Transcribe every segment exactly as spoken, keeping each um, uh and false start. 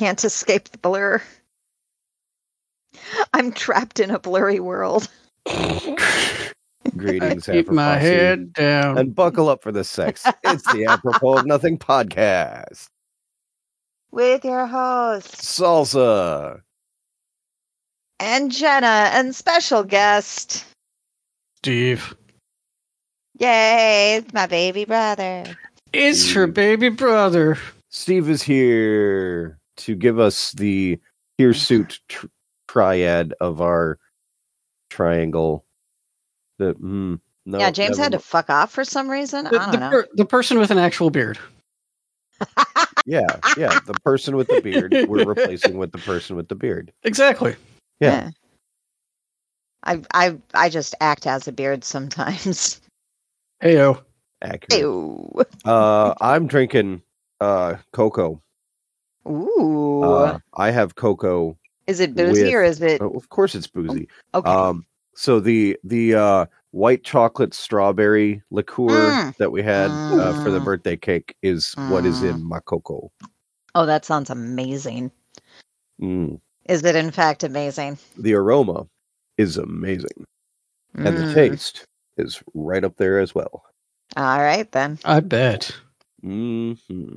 can't escape the blur. I'm trapped in a blurry world. Greetings, I keep my Apropos. head down. And buckle up for the sex. It's the Apropos of Nothing podcast. With your hosts, Salsa. and Jenna, and special guest. Steve. Yay, it's my baby brother. It's Steve. her baby brother. Steve is here to give us the hirsute tr- triad of our triangle. The mm, no, yeah, James never had to mi- fuck off for some reason. The, I the, don't know. per, the person with an actual beard. Yeah, yeah. The person with the beard we're replacing with the person with the beard. Exactly. Yeah. I I I just act as a beard sometimes. Heyo. Accurate. Ew. Uh, I'm drinking uh cocoa. Ooh. Uh, I have cocoa. is it boozy with- or is it Oh, of course, it's boozy. okay? Um, so the the uh, white chocolate strawberry liqueur Mm. that we had uh, for the Mm. birthday cake is what is Mm. in my cocoa. Oh, that sounds amazing. Mm. Is it in fact amazing? The aroma is amazing, and the Mm. taste is right up there as well. All right then. I bet. hmm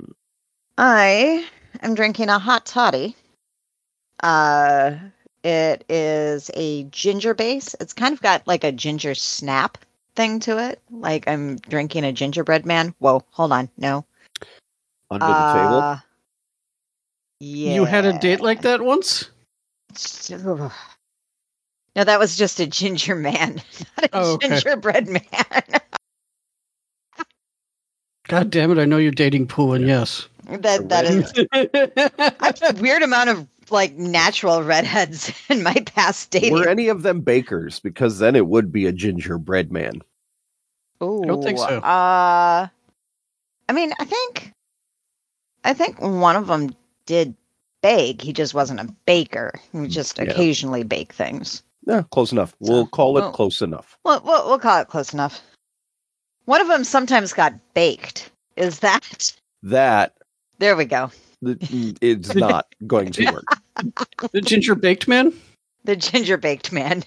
I am drinking a hot toddy. Uh, it is a ginger base. It's kind of got like a ginger snap thing to it. Like I'm drinking a gingerbread man. Whoa, hold on. No. Under the table. Uh, Yeah. You had a date like that once? No, that was just a ginger man, not a Oh, okay. gingerbread man. God damn it, I know you're dating Pooh, and yes. that that is I've had a weird amount of like natural redheads in my past dating. Were any of them bakers? Because then it would be a gingerbread man. Ooh, I don't think so. Uh, I mean, I think, I think one of them did bake. He just wasn't a baker. He would just Yeah. occasionally bake things. Yeah, close enough. We'll So, call it well- close enough. Well, we'll, we'll call it close enough. One of them sometimes got baked. Is that? That There we go. th- it's not going to work. The ginger baked man? The ginger baked man.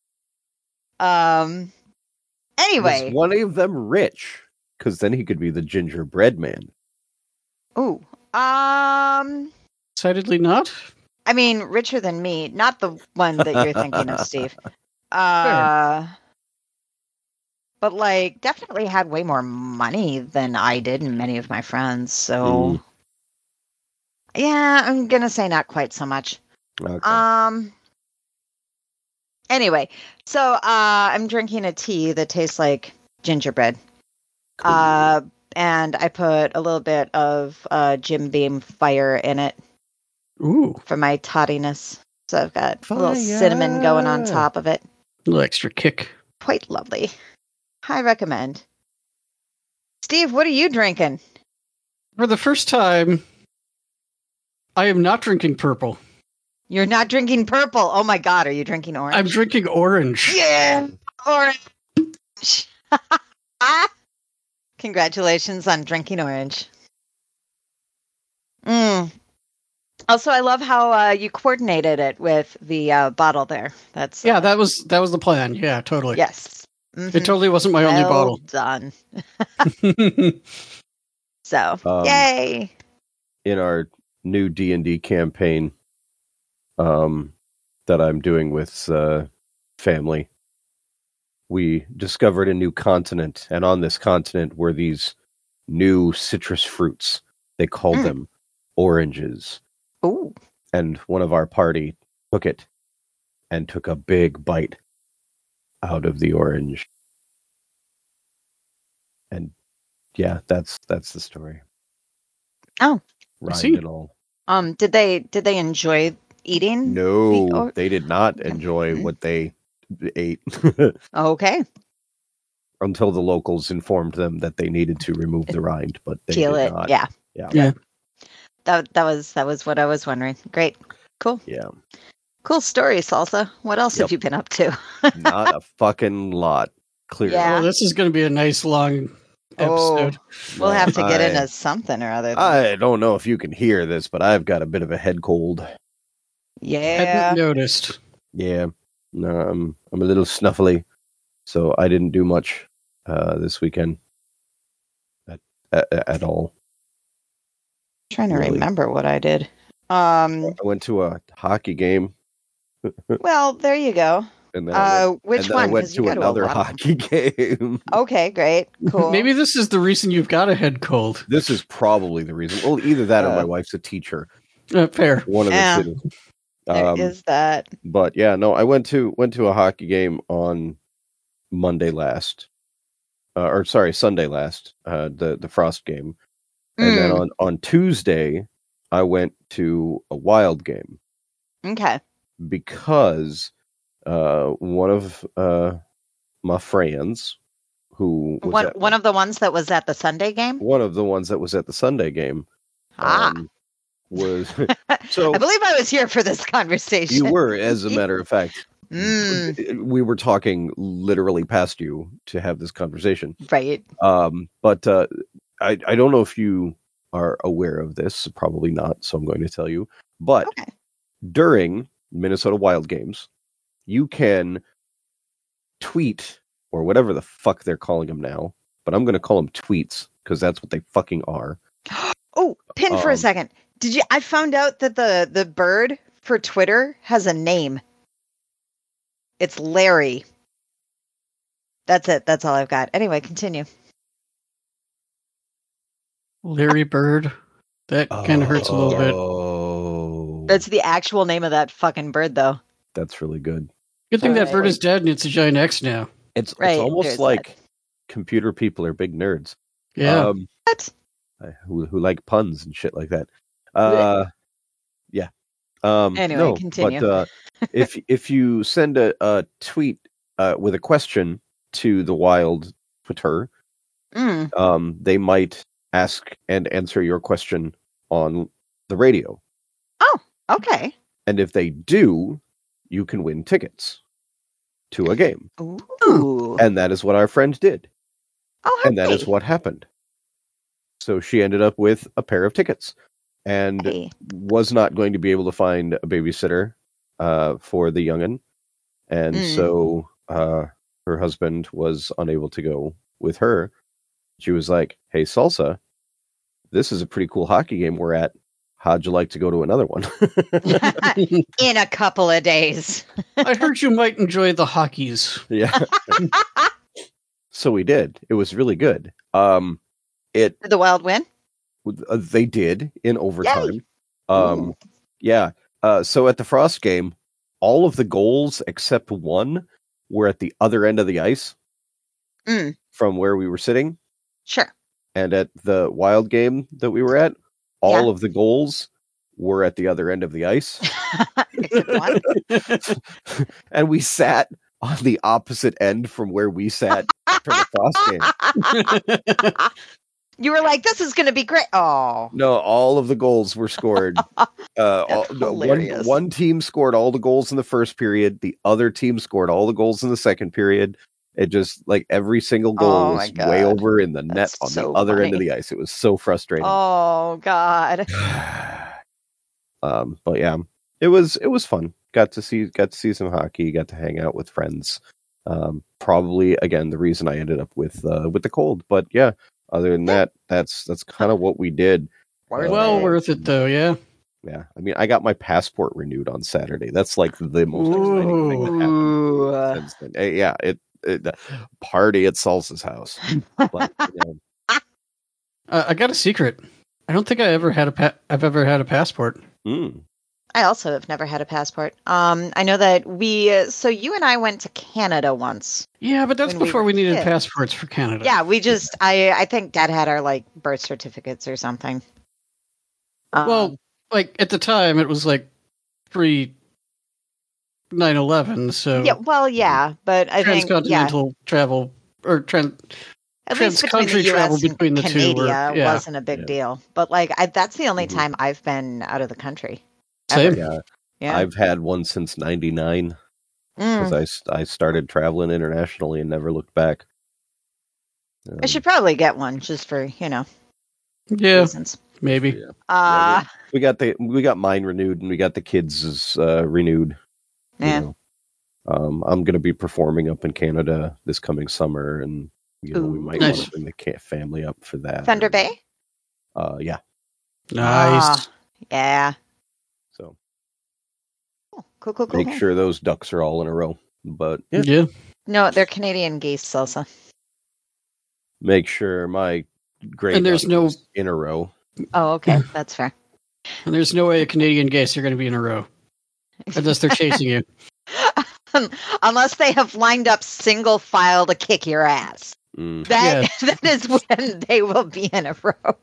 Um. Anyway. Was one of them rich? Because then he could be the gingerbread man. Ooh. Um. Decidedly not. I mean, richer than me. Not the one that you're thinking of, Steve. Uh. But like, definitely had way more money than I did and many of my friends. So. Mm. Yeah, I'm gonna say not quite so much. Okay. Um. Anyway, so uh, I'm drinking a tea that tastes like gingerbread. Cool. Uh, and I put a little bit of uh, Jim Beam fire in it Ooh, for my tottiness. So I've got a little Fire. cinnamon going on top of it. a little extra kick. Quite lovely. I recommend. Steve, what are you drinking? For the first time, I am not drinking purple. You're not drinking purple. Oh my God, are you drinking orange? I'm drinking orange. Yeah, orange. Congratulations on drinking orange. Mm. Also, I love how uh, you coordinated it with the uh, bottle there. That's Yeah, uh, that was that was the plan. Yeah, totally. yes. Mhm. It totally wasn't my only well bottle. done. So, Um, yay! In our new D and D campaign um, that I'm doing with uh, family, we discovered a new continent, and on this continent were these new citrus fruits. They called Mm. them oranges. Ooh, And one of our party took it and took a big bite out of the orange. And yeah, that's that's the story. Oh. Rhymed see. it all. um, did they did they enjoy eating? No, or- they did not Okay. enjoy what they ate Okay, until the locals informed them that they needed to remove the rind, but they feel did it. not. Yeah, Yeah. Yeah. that that was that was what I was wondering. Great, cool, Yeah. cool story, Salsa. What else Yep. have you been up to? Not a fucking lot. Clearly. Yeah. Well, this is going to be a nice long episode. Oh, we'll have to get I, into something or other. Then. I don't know if you can hear this, but I've got a bit of a head cold. Yeah. Hadn't noticed. Yeah, no, I'm I'm a little snuffly, so I didn't do much uh, this weekend at at, at all. I'm trying to really. remember what I did. Um. I went to a hockey game. Well, there you go. And then uh, I went, which and then one? I went 'Cause you to go to a another lot of hockey game. Okay, great, cool. Maybe this is the reason you've got a head cold. This is probably the reason. Well, either that or Uh, my wife's a teacher. Uh, fair. One of the Yeah. two. there Um, is that. But yeah, no, I went to went to a hockey game on Monday last, uh, or sorry, Sunday last, uh, the the Frost game, and then Mm, on on Tuesday I went to a Wild game okay. because uh, one of uh, my friends who was One at, one of the ones that was at the Sunday game. one of the ones that was at the Sunday game Ah. um, was so I believe I was here for this conversation. you were, as a matter of fact. Mm, We were talking literally past you to have this conversation. right. Um, but uh, I, I don't know if you are aware of this. Probably not. So I'm going to tell you. But Okay. during Minnesota Wild games, you can tweet or whatever the fuck they're calling them now. But I'm going to call them tweets because that's what they fucking are. Oh, pin for a Um, second. Did you? I found out that the the bird for Twitter has a name. It's Larry. That's it. That's all I've got. Anyway, continue. Larry Bird. That kind of hurts a little bit. Oh, That's the actual name of that fucking bird, though. that's really good. Good thing that Alright. bird is dead and it's a giant X now. It's Right, it's almost there's like that. computer people are big nerds. Yeah. Um, What? uh, who who like puns and shit like that. Uh, yeah. Um, Anyway, no, continue. But uh, if if you send a, a tweet uh, with a question to the Wild Twitter, Mm, um, they might ask and answer your question on the radio. okay. And if they do, you can win tickets to a game. Ooh. And that is what our friend did. Oh, how And that is neat. what happened. So she ended up with a pair of tickets and Hey. was not going to be able to find a babysitter uh, for the youngin. And Mm. so uh, her husband was unable to go with her. She was like, hey, Salsa, this is a pretty cool hockey game we're at. How'd you like to go to another one? In a couple of days. I heard you might enjoy the hockeys. Yeah. So we did. It was really good. Um, it Did the Wild win? uh, they did in overtime. Um, Ooh. yeah. Uh, so at the Frost game, all of the goals except one were at the other end of the ice Mm, from where we were sitting. sure. And at the Wild game that we were at, all Yeah. of the goals were at the other end of the ice. Except one. And we sat on the opposite end from where we sat for the Frost game. You were like, this is going to be great. Oh. No, all of the goals were scored. Uh, all, That's no, one, hilarious. one team scored all the goals in the first period. The other team scored all the goals in the second period. It just, like, every single goal Oh was my way God. over in the net That's on so the other end of funny. the ice. It was so frustrating. Oh, God. um, but yeah, it was it was fun. Got to see got to see some hockey. Got to hang out with friends. Um, probably again the reason I ended up with uh, with the cold. But yeah, other than that, that's that's kind of what we did. Worth Well it. worth it, though, yeah. Yeah, I mean, I got my passport renewed on Saturday. That's like the most exciting thing that happened Ooh. since then. Eh, yeah, it, it party at Salsa's house. But, you know, Uh, I got a secret. I don't think I ever had a pa- I've ever had a passport. mm, I also have never had a passport. Um, I know that we, uh, so you and I went to Canada once. Yeah, but that's When we before were we, needed kids. passports for Canada. Yeah, we just, I, I think Dad had our like birth certificates or something. Um, Well, like at the time, it was like pre nine eleven, so yeah, well, yeah, but I think, yeah, transcontinental travel or trans. at least between the trans-country U S travel and between the two Canada were- yeah. wasn't a big Yeah. deal. But like, I, that's the only Mhm. time I've been out of the country. Same. Ever. yeah, Yeah. I've had one since ninety-nine Mm. because I, s- I started traveling internationally and never looked back. Um, I should probably get one just for, you know, Yeah, reasons. maybe. Yeah. Uh, Yeah, we, we got the we got mine renewed, and we got the kids' uh, renewed. You yeah. know, um, I'm going to be performing up in Canada this coming summer, and you know we Ooh. might Nice. want to bring the ca- family up for that. Thunder or- Bay? Uh, yeah. Nice. Ah, yeah. So Cool, cool, cool, cool. make sure those ducks are all in a row. But yeah, Yeah. No, they're Canadian geese, Salsa. make sure my gray And there's duck no- is in a row. Oh, okay. That's fair. And there's no way a Canadian geese are going to be in a row. Unless they're chasing you. Unless they have lined up single file to kick your ass. Mm, That that is when they will be in a row.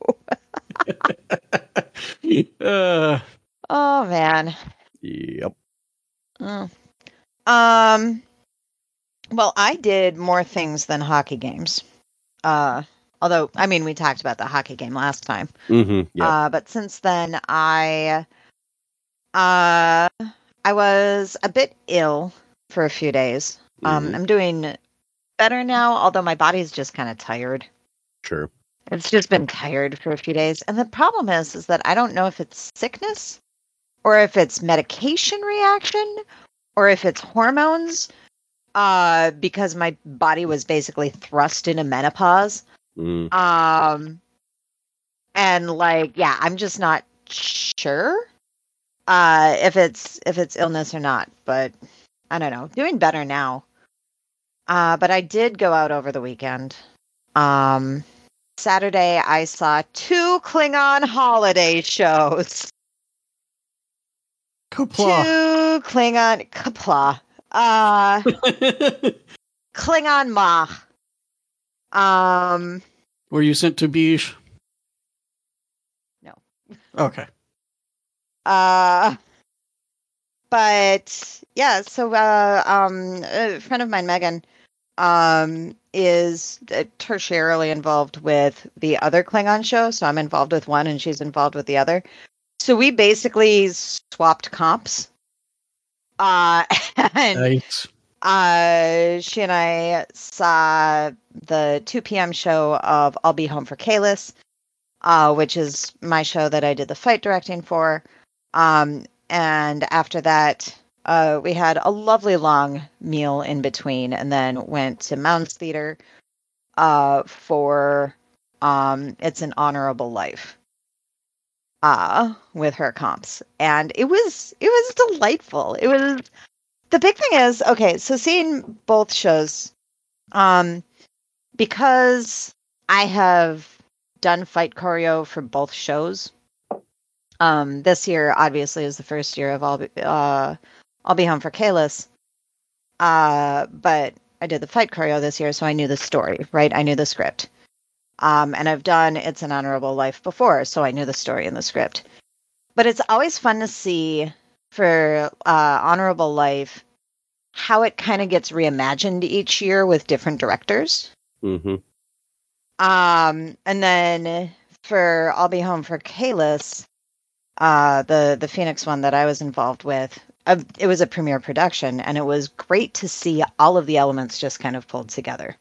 uh, Oh man. yep. Mm. Um well, I did more things than hockey games. Uh although I mean we talked about the hockey game last time. Mm-hmm. Yeah. Uh but since then I uh I was a bit ill for a few days. Um Mhm. I'm doing better now, although my body's just kind of tired. Sure. It's just been tired for a few days. And the problem is is that I don't know if it's sickness or if it's medication reaction or if it's hormones uh because my body was basically thrust into menopause. Mm. Um and like yeah, I'm just not sure uh if it's if it's illness or not, but I don't know. Doing better now. Uh but I did go out over the weekend. Um Saturday I saw two Klingon holiday shows. Kapla. Two Klingon Kapla. Uh Klingon Ma. Um Were you sent to Beige? No. Okay. uh but yeah, so uh um a friend of mine, Megan, um is uh, tertiarily involved with the other Klingon show, so I'm involved with one and she's involved with the other. So we basically swapped comps. Uh and Nice. Uh, she and I saw the two p.m. show of I'll Be Home for Kalis, uh, which is my show that I did the fight directing for. Um, and after that, uh, we had a lovely long meal in between, and then went to Mounds Theater uh, for um, It's an Honorable Life uh, with her comps, and it was it was delightful. It was. The big thing is, okay, so seeing both shows, um, because I have done fight choreo for both shows. Um, this year, obviously, is the first year of I'll be, uh, I'll be home for Kalis. Uh, but I did the fight choreo this year, so I knew the story, right? I knew the script. Um, and I've done It's an Honorable Life before, so I knew the story and the script. But it's always fun to see for uh, Honorable Life how it kind of gets reimagined each year with different directors. Mm-hmm. Um, and then for I'll Be Home for Kalis, uh, the the Phoenix one that I was involved with, uh, it was a premiere production, and it was great to see all of the elements just kind of pulled together.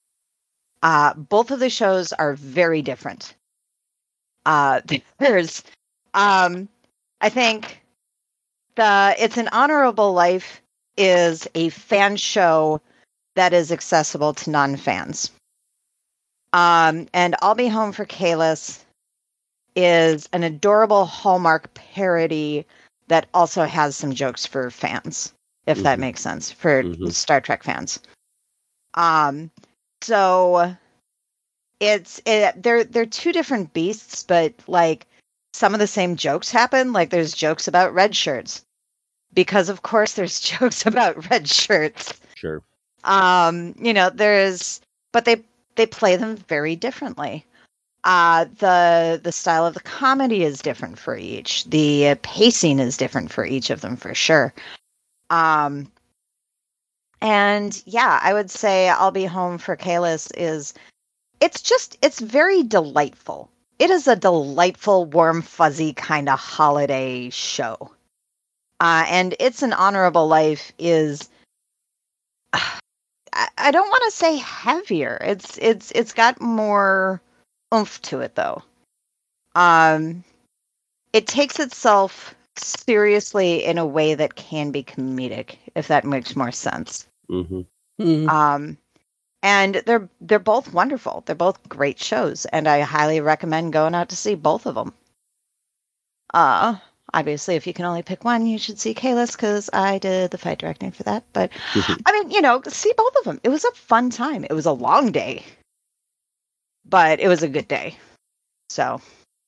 Uh, both of the shows are very different. Uh, there's, um, I think the It's an Honorable Life is a fan show that is accessible to non-fans. Um, and I'll Be Home for Kalis is an adorable Hallmark parody that also has some jokes for fans, if mm-hmm. that makes sense, for mm-hmm. Star Trek fans. Um, so it's it, they're they're two different beasts, but like some of the same jokes happen. Like there's jokes about red shirts. Because of course there's jokes about red shirts. Sure. Um, you know, there's but they they play them very differently. Uh the the style of the comedy is different for each. The pacing is different for each of them for sure. Um and yeah, I would say I'll Be Home for Kalis is it's just it's very delightful. It is a delightful, warm, fuzzy kind of holiday show. Uh, and It's an Honorable Life is, uh, I, I don't want to say heavier. It's it's it's got more oomph to it though. Um, it takes itself seriously in a way that can be comedic, if that makes more sense. Mm-hmm. Mm. Um, and they're they're both wonderful. They're both great shows, and I highly recommend going out to see both of them. Uh, obviously, if you can only pick one, you should see Kalis because I did the fight directing for that. But I mean, you know, see both of them. It was a fun time. It was a long day, but it was a good day. So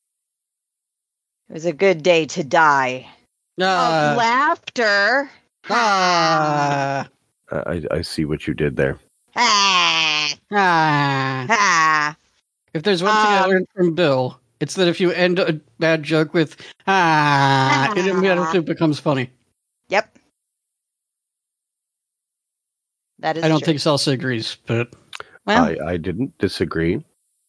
it was a good day to die Ah. of laughter. Ah. I, I see what you did there. Ah, Ah. ah. If there's one thing I Um, learned from Bill, it's that if you end a bad joke with ah, it immediately becomes funny. Yep. That is I don't true. think Salsa agrees, but Well, I, I didn't disagree.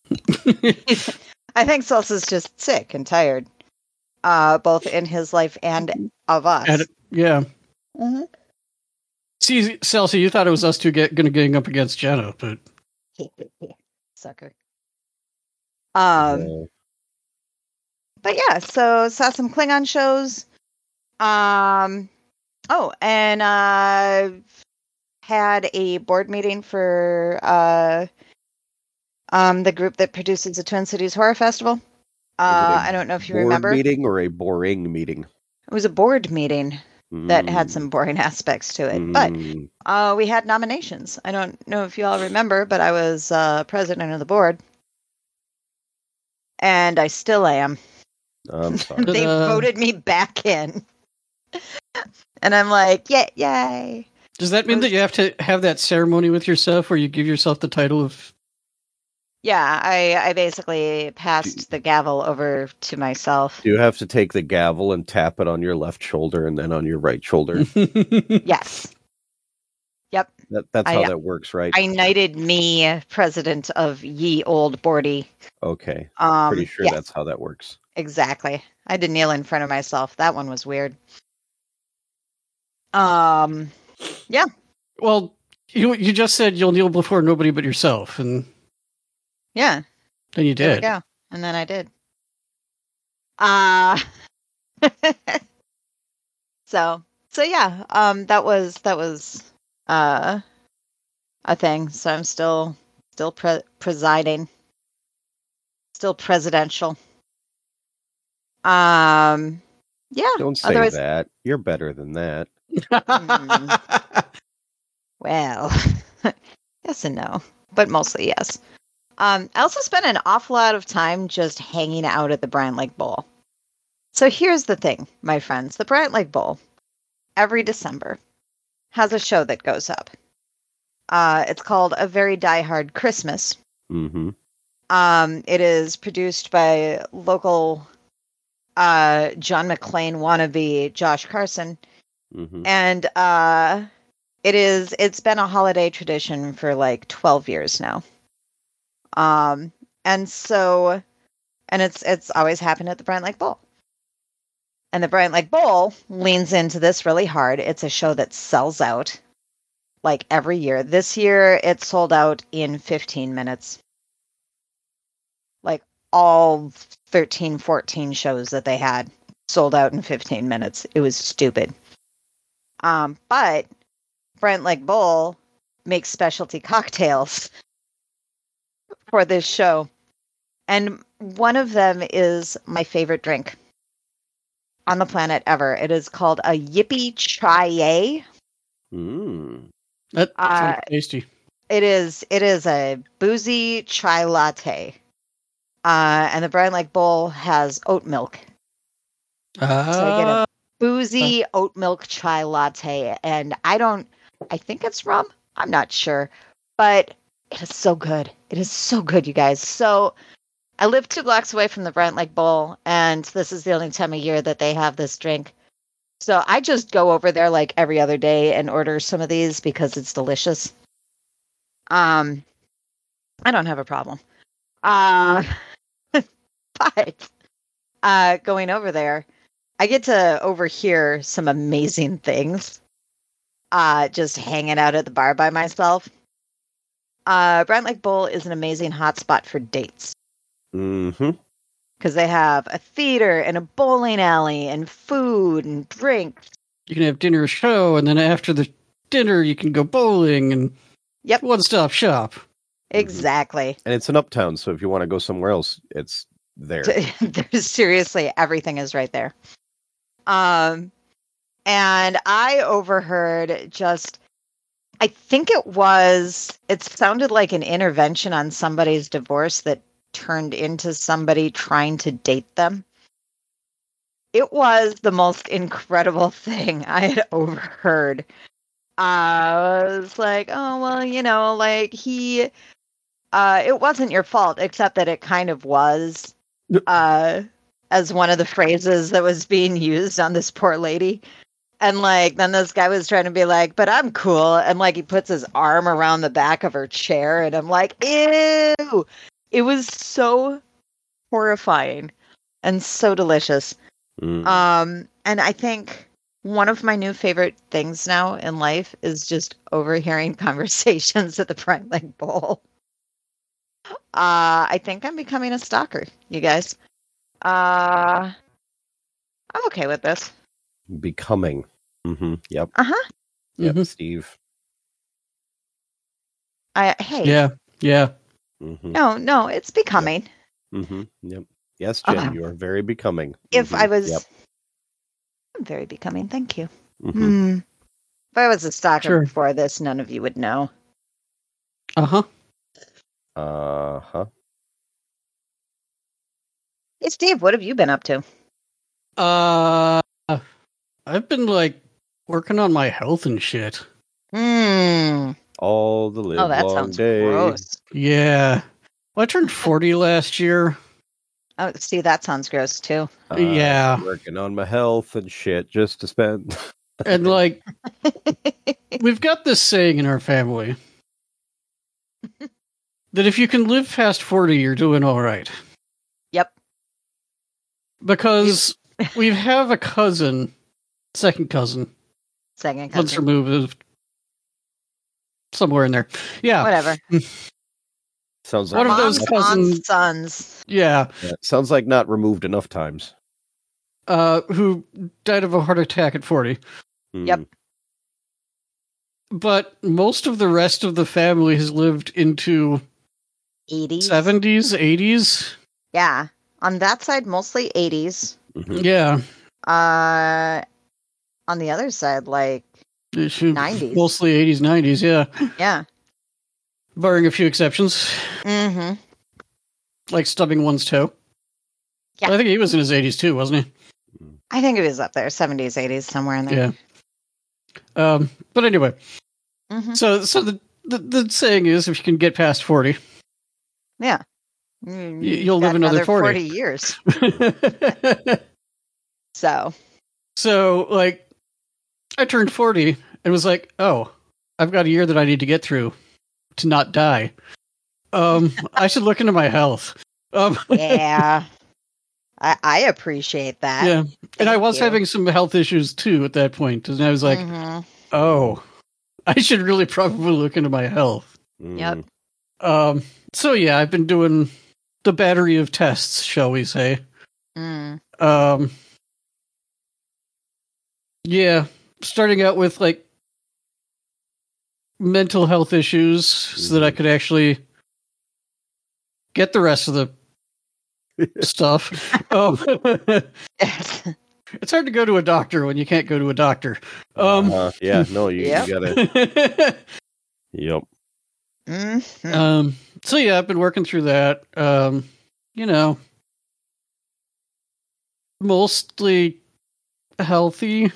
I think Salsa's just sick and tired, uh, both in his life and of us. and, yeah. Mhm. See, Salsa, you thought it was us two get, gonna gang up against Jenna, but Sucker. Um, Uh, but yeah, so saw some Klingon shows. Um, oh, and uh, had a board meeting for uh, um, the group that produces the Twin Cities Horror Festival. Was it Uh, a I don't know if you board remember. meeting or a boring meeting? It was a board meeting that had some boring aspects to it, but Mm. uh, we had nominations. I don't know if you all remember, but I was uh, president of the board, and I still am. I'm sorry. They Ta-da. voted me back in, and I'm like, yay, yay. does that mean Was- that you have to have that ceremony with yourself where you give yourself the title of Yeah, I, I basically passed the gavel over to myself. Do you have to take the gavel and tap it on your left shoulder and then on your right shoulder? Yes. Yep. That, that's I- how that works, right? I knighted me president of ye old boardy. Okay. Um, Pretty sure yes, that's how that works. exactly. I had to kneel in front of myself. That one was weird. Um, Well, you you just said you'll kneel before nobody but yourself, and yeah. then you There we did. go. And then I did. Uh so so yeah, um that was that was uh a thing. So I'm still still pre- presiding. Still presidential. Um yeah. Don't say Otherwise that. You're better than that. well yes and no. But mostly yes. Um I also spent an awful lot of time just hanging out at the Bryant Lake Bowl. So here's the thing, my friends. The Bryant Lake Bowl, every December, has a show that goes up. Uh, it's called A Very Die Hard Christmas. Mm-hmm. Um, it is produced by local uh, John McClane wannabe Josh Carson. Mm-hmm. And uh, it is, it's been a holiday tradition for like twelve years now. Um, and so, and it's, it's always happened at the Bryant Lake Bowl. And the Bryant Lake Bowl leans into this really hard. It's a show that sells out like every year. This year it sold out in fifteen minutes. Like all thirteen, fourteen shows that they had sold out in fifteen minutes. It was stupid. Um, but Bryant Lake Bowl makes specialty cocktails for this show. And one of them is my favorite drink on the planet ever. It is called a Yippee Chai. Mm. That sounds Uh, tasty. It is it is a boozy chai latte. Uh, and the Bryant Lake Bowl has oat milk. So I get Ah, a boozy oat milk chai latte. And I don't I think it's rum. I'm not sure. But it is so good. It is so good, you guys. So I live two blocks away from the Bryant Lake Bowl, and this is the only time of year that they have this drink. So I just go over there like every other day and order some of these because it's delicious. Um, I don't have a problem. Uh, but uh, going over there, I get to overhear some amazing things. Uh, just hanging out at the bar by myself. Uh, Bright Lake Bowl is an amazing hotspot for dates Mm-hmm. because they have a theater and a bowling alley and food and drinks. You can have dinner, show, and then after the dinner, you can go bowling and Yep. one-stop shop. Exactly. And it's an uptown, so if you want to go somewhere else, it's there. There's seriously everything is right there. Um, and I overheard just, I think it was, it sounded like an intervention on somebody's divorce that turned into somebody trying to date them. It was the most incredible thing I had overheard. I was like, oh, well, you know, like he, uh, it wasn't your fault, except that it kind of was, uh, as one of the phrases that was being used on this poor lady. And like, then this guy was trying to be like, but I'm cool. And like, he puts his arm around the back of her chair. And I'm like, ew. It was so horrifying and so delicious. Mm. Um, and I think one of my new favorite things now in life is just overhearing conversations at the Bright Lake Bowl. Uh, I think I'm becoming a stalker, you guys. Uh, I'm okay with this. Becoming. Mm-hmm. Yep. Uh-huh. Yep, Mhm. Steve. I hey. Yeah, yeah. Mm-hmm. No, no, it's becoming. Mm-hmm. Yep. Yes, Jen, Uh, you are very becoming. If Mhm. I was Yep. I'm very becoming, thank you. Mhm. Hmm. If I was a stalker Sure. before this, none of you would know. Uh-huh. Uh-huh. Hey Steve, what have you been up to? Uh, I've been, like, working on my health and shit. Hmm. All the live Oh, that long sounds day. gross. Yeah. Well, I turned forty last year. Oh, see, that sounds gross too. Uh, Yeah. Working on my health and shit just to spend. And, like, we've got this saying in our family that if you can live past forty, you're doing all right. Yep. Because we have a cousin, second cousin, Second once cousin. removed, somewhere in there. Yeah. Whatever. Sounds One like of those Mom's cousins- aunt's sons. Yeah. yeah, sounds like not removed enough times. Uh, who died of a heart attack at forty. Mm. Yep. But most of the rest of the family has lived into eighties. seventies, eighties. Yeah. On that side, mostly eighties. Mhm. Yeah. Uh, on the other side, like, nineties. Mostly eighties, nineties, yeah. yeah. Barring a few exceptions, Mm-hmm. like stubbing one's toe. Yeah. I think he was in his eighties too, wasn't he? I think it was up there, seventies, eighties, somewhere in there. Yeah. Um, but anyway, Mm-hmm. so so the, the the saying is, if you can get past forty, Yeah. Mm, Y- you'll got live another forty. years. So, so like, I turned forty and was like, oh, I've got a year that I need to get through to not die. Um, I should look into my health. Um, yeah. I, I appreciate that. yeah, and I Thank was you. having some health issues too at that point, and I was like, Mhm. oh, I should really probably look into my health. Mm. Yep. Um, so yeah, I've been doing the battery of tests, shall we say. Mm. Um, yeah, starting out with like mental health issues so that I could actually get the rest of the stuff. Um, it's hard to go to a doctor when you can't go to a doctor. Um, Uh-huh. Yeah, no, you, Yep. you gotta. Yep. Mhm. um, so yeah, I've been working through that. Um, you know, mostly healthy.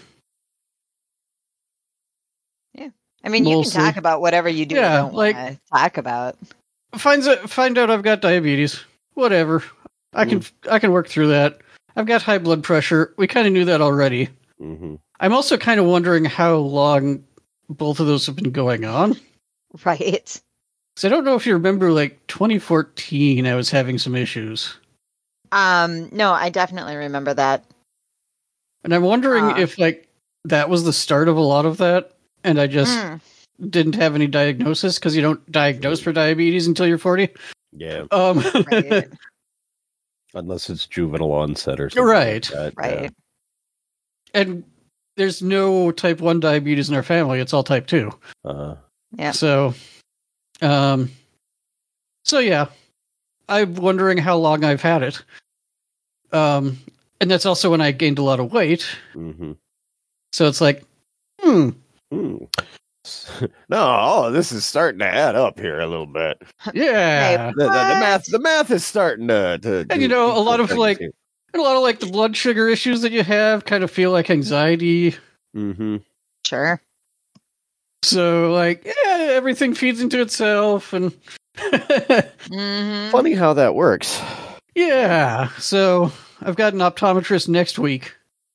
I mean, you mostly. can talk about whatever you do Yeah, or don't like- want to talk about. Finds out, find out I've got diabetes. Whatever. I can I can work through that. I've got high blood pressure. We kind of knew that already. Mm-hmm. I'm also kind of wondering how long both of those have been going on. Right. Because I don't know if you remember, like twenty fourteen, I was having some issues. Um, no, I definitely remember that. And I'm wondering Ah. if, like, that was the start of a lot of that. And I just Mm. didn't have any diagnosis because you don't diagnose for diabetes until you're forty. Yeah. Um, Right. Unless it's juvenile onset or something. Right. Like that. Right. and there's no type one diabetes in our family. It's all type two. Yeah. Uh, Yeah. So, um, so yeah, I'm wondering how long I've had it. Um, and that's also when I gained a lot of weight. mm-hmm. So it's like, hmm. Hmm. No, oh, this is starting to add up here a little bit. Yeah. The, the, the What? math, the math is starting to. to And you do know, a lot of things like, here. and a lot of like the blood sugar issues that you have kind of feel like anxiety. Mhm. Sure. So like, yeah, everything feeds into itself, and Mm-hmm. Funny how that works. yeah. So I've got an optometrist next week.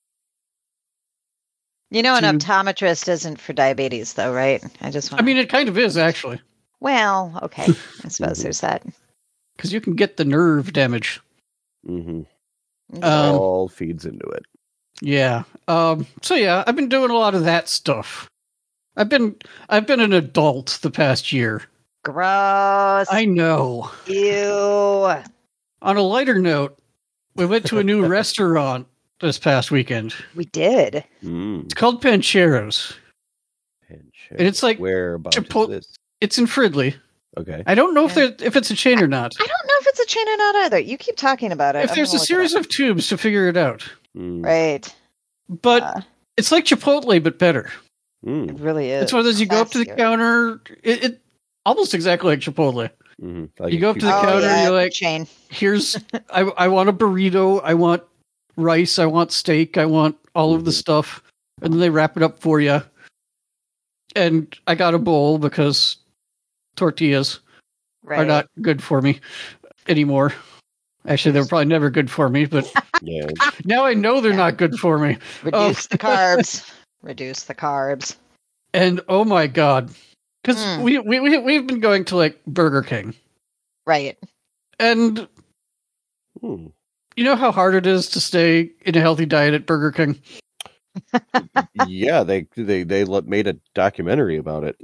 You know, an To- optometrist isn't for diabetes, though, right? I just want. I mean, it kind of is actually, well, okay. I suppose Mhm. there's that. because you can get the nerve damage. hmm Um, All feeds into it. Yeah. Um, so yeah, I've been doing a lot of that stuff. I've been I've been an adult the past year. Gross. I know. Ew. On a lighter note, we went to a new restaurant this past weekend. We did. Mm. It's called Pancheros. And And it's like whereabouts Chipotle- is this? It's in Fridley. Okay. I don't know if Yeah. there if it's a chain or not. I don't know if it's a chain or not either. You keep talking about it. If there's a series of tubes to figure it out. Mm. Right. But Uh, it's like Chipotle but better. it Mm. really is. It's one of those you go up to the Classier. counter. It, it almost exactly like Chipotle. Mhm. Like You a go up to the cute- Oh, counter, yeah, you're like, chain. Here's I I want a burrito, I want rice, I want steak, I want all of the Mhm. stuff, and then they wrap it up for you. And I got a bowl because tortillas Right. are not good for me anymore. Actually, they were probably never good for me, but Yeah. now I know they're not good for me. Reduce Oh. the carbs. Reduce the carbs. And oh my god, because Mm. we we we we've been going to like Burger King, Right. and Mm. you know how hard it is to stay in a healthy diet at Burger King. Yeah, they they they let- made a documentary about it.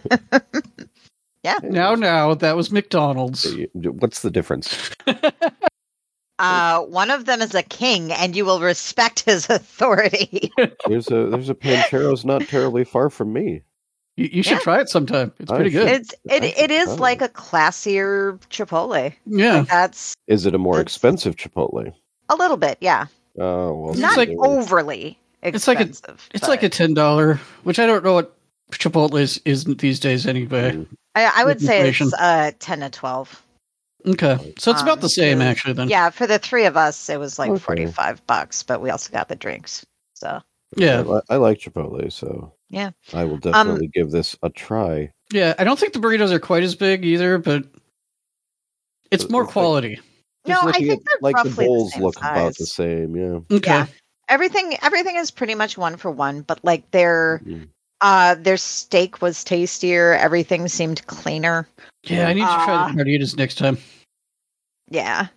Yeah. Now, now that was McDonald's. What's the difference? Uh, one of them is a king, and you will respect his authority. There's a there's a Pancheros not terribly far from me. You, you should Yeah. try it sometime. It's I pretty good. should. It's it I it is should like try a classier Chipotle. Yeah. Like that's Is it a more It's- expensive Chipotle? a little bit, yeah. Oh well, It's Not like- there- overly It's like a- expensive. It's like a ten dollar, which I don't know what Chipotle is, is these days anyway. Mm. I, I would say inflation. it's uh ten to twelve. Okay, so it's about Um, the same is- actually then. Yeah, for the three of us, it was like Okay. forty five bucks, but we also got the drinks. So I, Yeah, li- I like Chipotle, so Yeah. I will definitely give this a try. yeah. I don't think the burritos are quite as big either, but it's It's more like- quality. no, Just I looking think at, they're like the roughly bowls the same look size. about the same. Yeah. Okay. Yeah. Everything everything is pretty much one for one, but like their Mm. uh their steak was tastier. Everything seemed cleaner. Yeah, I need to try Uh, the margaritas next time. Yeah.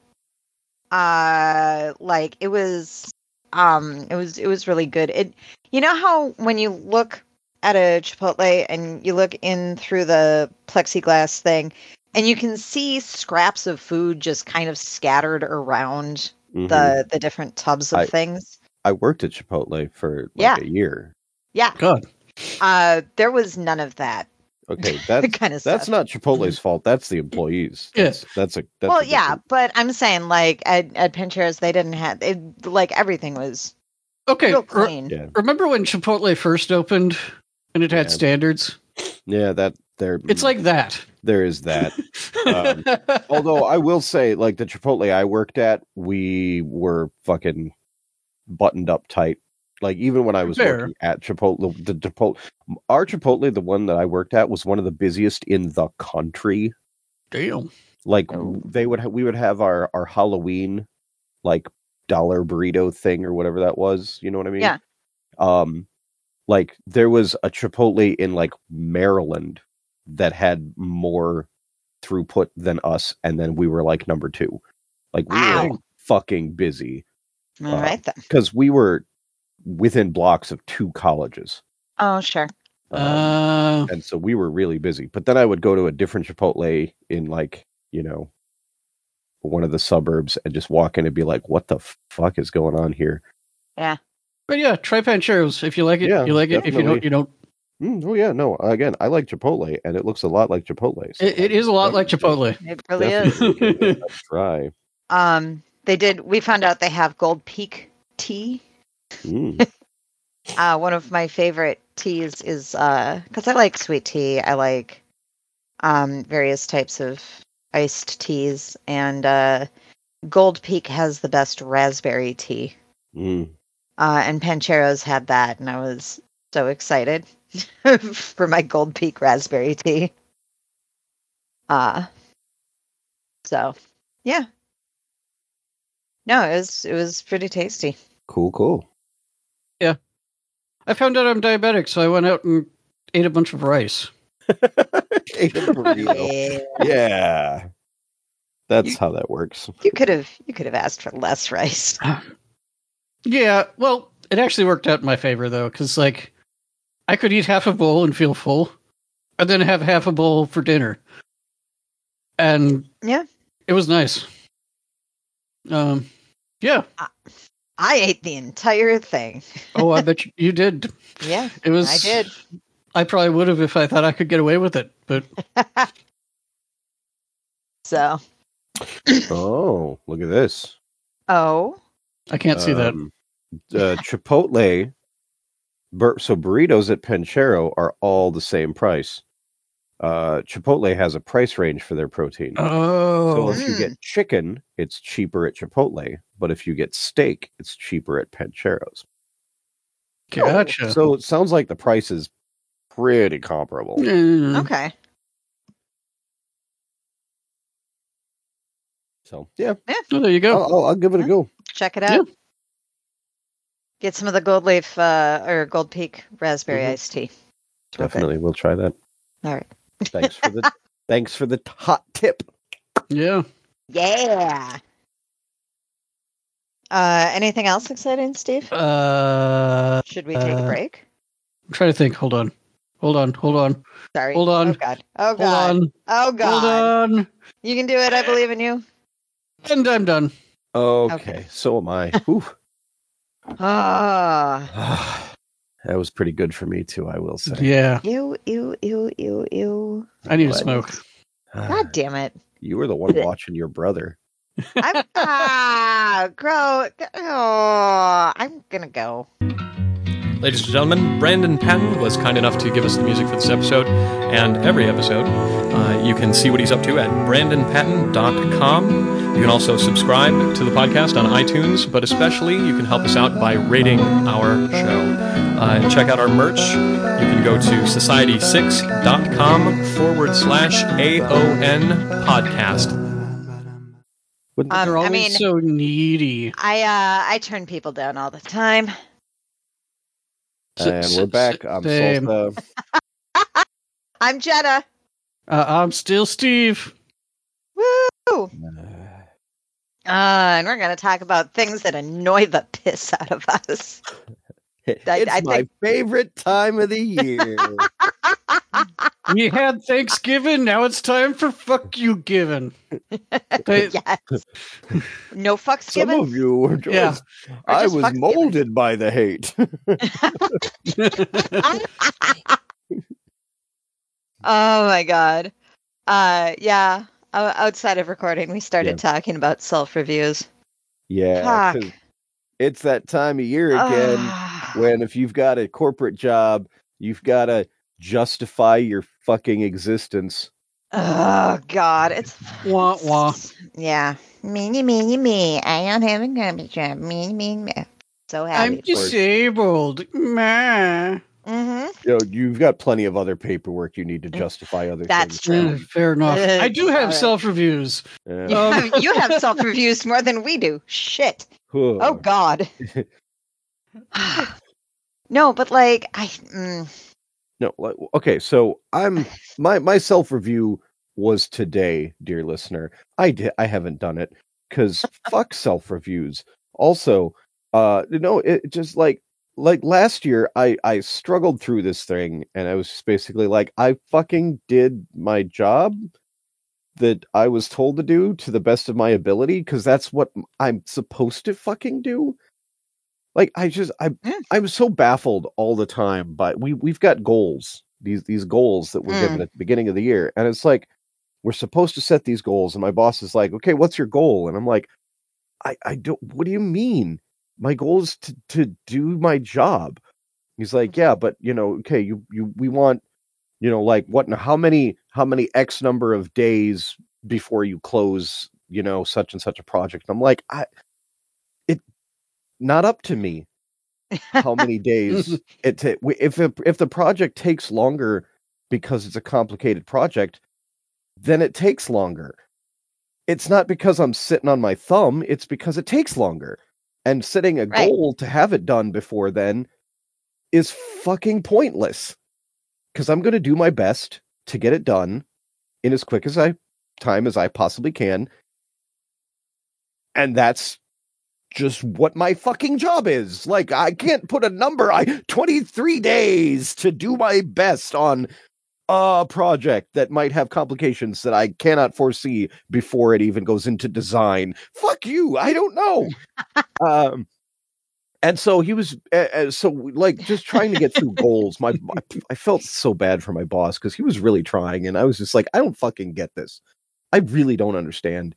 Uh like it was um it was it was really good. It you know how when you look at a Chipotle and you look in through the plexiglass thing and you can see scraps of food just kind of scattered around Mhm. the the different tubs of I- things. I worked at Chipotle for like Yeah. a year. Yeah. God. Uh there was none of that Okay, that's kind of that's stuff. not Chipotle's fault. That's the employees. Yes. That's, that's a that's well, a yeah, different- but I'm saying like at at Pancheros they didn't have it, like everything was Okay. real re- clean. Yeah, remember when Chipotle first opened and it had Yeah. standards? yeah. That there. It's like that. there is that. Um, Although I will say, like the Chipotle I worked at, we were fucking buttoned up tight. Like even when I was Fair. working at Chipotle, the Chipotle, our Chipotle, the one that I worked at, was one of the busiest in the country. Damn. Like Oh. they would, ha- we would have our our Halloween like dollar burrito thing or whatever that was. You know what I mean? Yeah. Um, like there was a Chipotle in like Maryland that had more throughput than us, and then we were like number two. Like we were Wow. fucking busy All right then. because we were within blocks of two colleges. Oh, sure. Um, Uh, and so we were really busy. But then I would go to a different Chipotle in like, you know, one of the suburbs and just walk in and be like, what the fuck is going on here? Yeah. but yeah, try Pancheros. If you like it, Yeah, you like it. If you don't, definitely. you don't. Mm, oh yeah, no. Again, I like Chipotle, and it looks a lot like Chipotle. So It, it is a lot like Chipotle. It really is. definitely give it a try. Um, they did. We found out they have Gold Peak tea. Mm. Uh, one of my favorite teas is uh, because I like sweet tea. I like um various types of iced teas, and uh, Gold Peak has the best raspberry tea. Mm. Uh, and Pancheros had that, and I was so excited for my Gold Peak raspberry tea. Uh, so yeah. No, it was it was pretty tasty. Cool, cool. I found out I'm diabetic, so I went out and ate a bunch of rice. Ate a burrito. Yeah. Yeah, that's You- how that works. You could have you could have asked for less rice. Yeah, well, it actually worked out in my favor though, because like I could eat half a bowl and feel full, and then have half a bowl for dinner, and Yeah. it was nice. Um, yeah. I ate the entire thing. Oh, I bet you, you did. Yeah, It was. I did. I probably would have if I thought I could get away with it, but So, Oh, look at this. oh, I can't see that. Um, uh, Chipotle. Bur- so burritos at Panchero are all the same price. Uh, Chipotle has a price range for their protein. So Oh, if you Mm. get chicken, it's cheaper at Chipotle, but if you get steak, it's cheaper at Pancheros. gotcha. So it sounds like the price is pretty comparable. Mm. okay. So yeah, Oh, there you go. I'll, I'll, I'll give it a go. Check it out. Get some of the Gold Leaf uh, or Gold Peak raspberry Mhm. iced tea. It's real good. Definitely, we'll try that. All right. Thanks for the thanks for the hot tip. Yeah. Yeah. Uh, anything else exciting, Steve? Uh, Should we take a uh, break? I'm trying to think. Hold on. Hold on. Hold on. Sorry. hold on. Oh God. Oh Hold God. on. Oh God. Hold on. You can do it. I believe in you. And I'm done. Okay, Okay. so am I. Whew. Ah. That was pretty good for me too, I will say. Yeah. Ew, ew, ew, ew, ew. I need to What? smoke. God damn it. You were the one watching your brother. I'm ah, grow. Oh, I'm gonna go. Ladies and gentlemen, Brandon Patton was kind enough to give us the music for this episode and every episode. Uh, you can see what he's up to at brandon patton dot com. You can also subscribe to the podcast on iTunes, but especially you can help us out by rating our show. Uh, check out our merch. You can go to society six dot com forward slash A O N podcast. Wouldn't- Um, They're I always mean- so needy. I uh, I turn people down all the time. and S- we're s- back. I'm same. Salsa. I'm Jenna. Uh, I'm still Steve. Woo! Uh, and we're gonna talk about things that annoy the piss out of us. It's I my think- favorite time of the year. We had Thanksgiving. Now it's time for fuck you giving. They- Yes. No fucks Some given. of you were just, Yeah. Or I just was fucks given. molded by the hate. Oh my god. Uh, yeah. O- outside of recording, we started talking about self reviews. Yeah, 'cause Fuck. it's that time of year again Ah. when if you've got a corporate job, you've got to justify your fucking existence. Oh god, it's Wah, wah. yeah. Me, me, me, me. I don't have a garbage job. Me, me, me. So happy. I'm disabled. Meh. Mm-hmm. You know, you've got plenty of other paperwork you need to justify other That's things. Eh, fair enough. Uh, I do have alright. self reviews. Yeah. You Um, have, you have self reviews more than we do. Shit. Ugh. Oh god. No, but like I. Mm, No, like, okay, so I'm my my self review was today, dear listener. I did I haven't done it because fuck self reviews. Also, uh, you know, it just like like last year, I I struggled through this thing, and I was just basically like, I fucking did my job that I was told to do to the best of my ability, because that's what I'm supposed to fucking do. Like, I just I Mm. I'm so baffled all the time. But we we've got goals, these these goals that we're Mm. given at the beginning of the year, and it's like we're supposed to set these goals, and my boss is like, "Okay, what's your goal?" And I'm like, "I I don't. What do you mean? My goal is to to do my job." He's like, "Yeah, but you know, okay, you you we want, you know, like what? How many how many X number of days before you close, you know, such and such a project?" I'm like, I it not up to me how many days it ta- w- if it, if the project takes longer because it's a complicated project, then it takes longer. It's not because I'm sitting on my thumb, it's because it takes longer. And setting a Right. goal to have it done before then is fucking pointless. Because I'm going to do my best to get it done in as quick as I time as I possibly can. And that's just what my fucking job is. Like, I can't put a number. I twenty-three days to do my best on a project that might have complications that I cannot foresee before it even goes into design. Fuck you. I don't know. um, and so he was, uh, uh, so like just trying to get through goals. My, my I felt so bad for my boss because he was really trying, and I was just like, I don't fucking get this. I really don't understand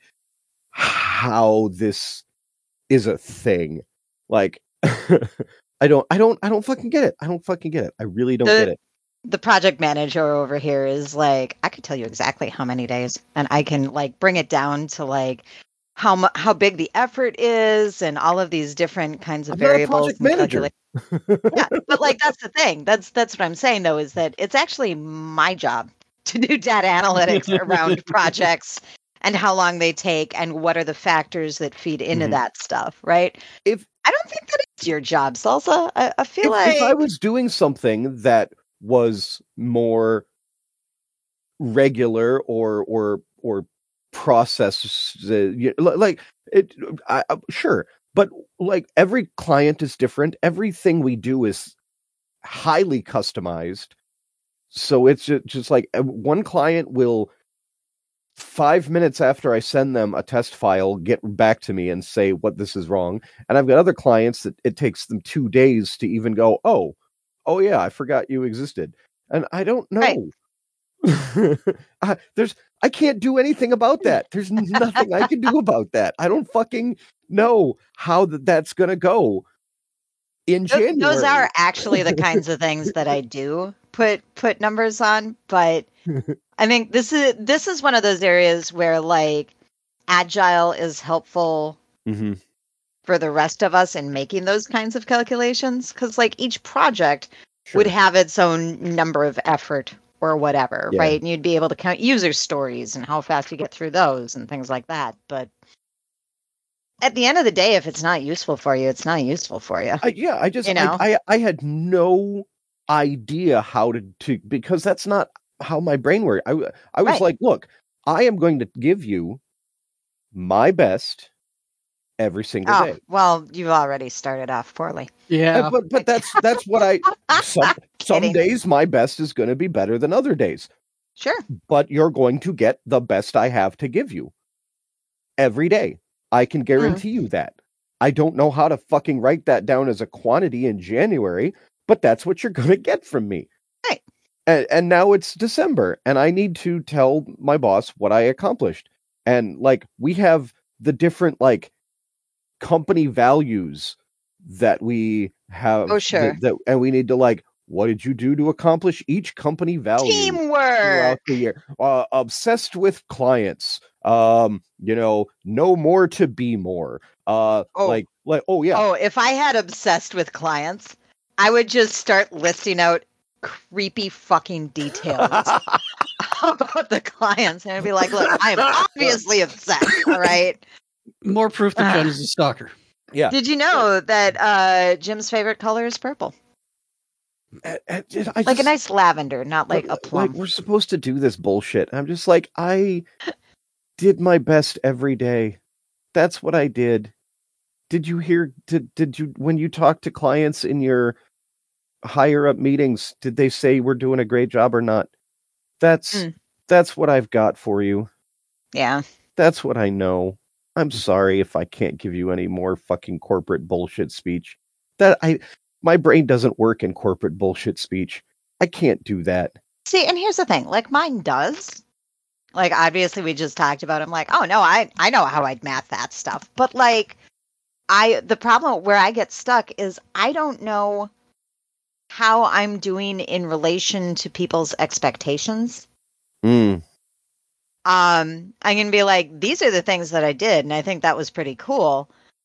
how this is a thing. Like, I don't, I don't, I don't fucking get it. I don't fucking get it. I really don't The- get it. The project manager over here is like, I could tell you exactly how many days, and I can like bring it down to like how mu- how big the effort is, and all of these different kinds of I'm not a variables project and manager. calculations. Yeah, but like that's the thing. That's that's what I'm saying though, is that it's actually my job to do data analytics around projects and how long they take and what are the factors that feed into Mhm. that stuff, right? If I don't think that is your job, Salsa. I, I feel if, like if I was doing something that was more regular or or or process, uh, you- li- like it, I, I- sure, but like every client is different. Everything we do is highly customized. So it's just, just like uh, one client will five minutes after I send them a test file get back to me and say what this is wrong, and I've got other clients that it takes them two days to even go, oh oh yeah, I forgot you existed. And I don't Right. know. I, there's I can't do anything about that. There's nothing I can do about that. I don't fucking know how that that's gonna go in Th- January. those are actually the kinds of things that I do put put numbers on, but I think this is this is one of those areas where like agile is helpful Mm-hmm. for the rest of us in making those kinds of calculations, because like each project Sure. would have its own number of effort or whatever, Yeah. right? And you'd be able to count user stories and how fast you get through those and things like that. But at the end of the day, if it's not useful for you, it's not useful for you. I, yeah, I just You know? I, I I had no idea how to to because that's not how my brain works. I I was Right. like, look, I am going to give you my best every single Oh, day. well, you've already started off poorly. Yeah. Uh, but but that's that's what I some some Kidding. days my best is going to be better than other days. Sure. But you're going to get the best I have to give you every day. I can guarantee you that. I don't know how to fucking write that down as a quantity in January, but that's what you're going to get from me. Right. And, and now it's December, and I need to tell my boss what I accomplished. And like we have the different like company values that we have. Oh, sure. That, that and we need to like, what did you do to accomplish each company value Teamwork. throughout the year? Uh, obsessed with clients. Um, you know, no more to be more. Uh, Oh. like like oh yeah. Oh, if I had obsessed with clients, I would just start listing out creepy fucking details about the clients. And I'd be like, look, I'm obviously obsessed. All right. More proof that Jen is a stalker. Yeah. Did you know that uh, Jim's favorite color is purple? I, I, I just, Like a nice lavender, not like a plum. Like we're supposed to do this bullshit. I'm just like, I did my best every day. That's what I did. did you hear? Did did you when you talk to clients in your higher up meetings? Did they say we're doing a great job or not? That's Mm. that's what I've got for you. Yeah. That's what I know. I'm sorry if I can't give you any more fucking corporate bullshit speech. That I my brain doesn't work in corporate bullshit speech. I can't do that. See, and here's the thing, like mine does. Like obviously we just talked about it. I'm like, oh no, I I know how I'd math that stuff. But like I the problem where I get stuck is I don't know how I'm doing in relation to people's expectations. Mm. Um, I'm gonna be like, these are the things that I did, and I think that was pretty cool.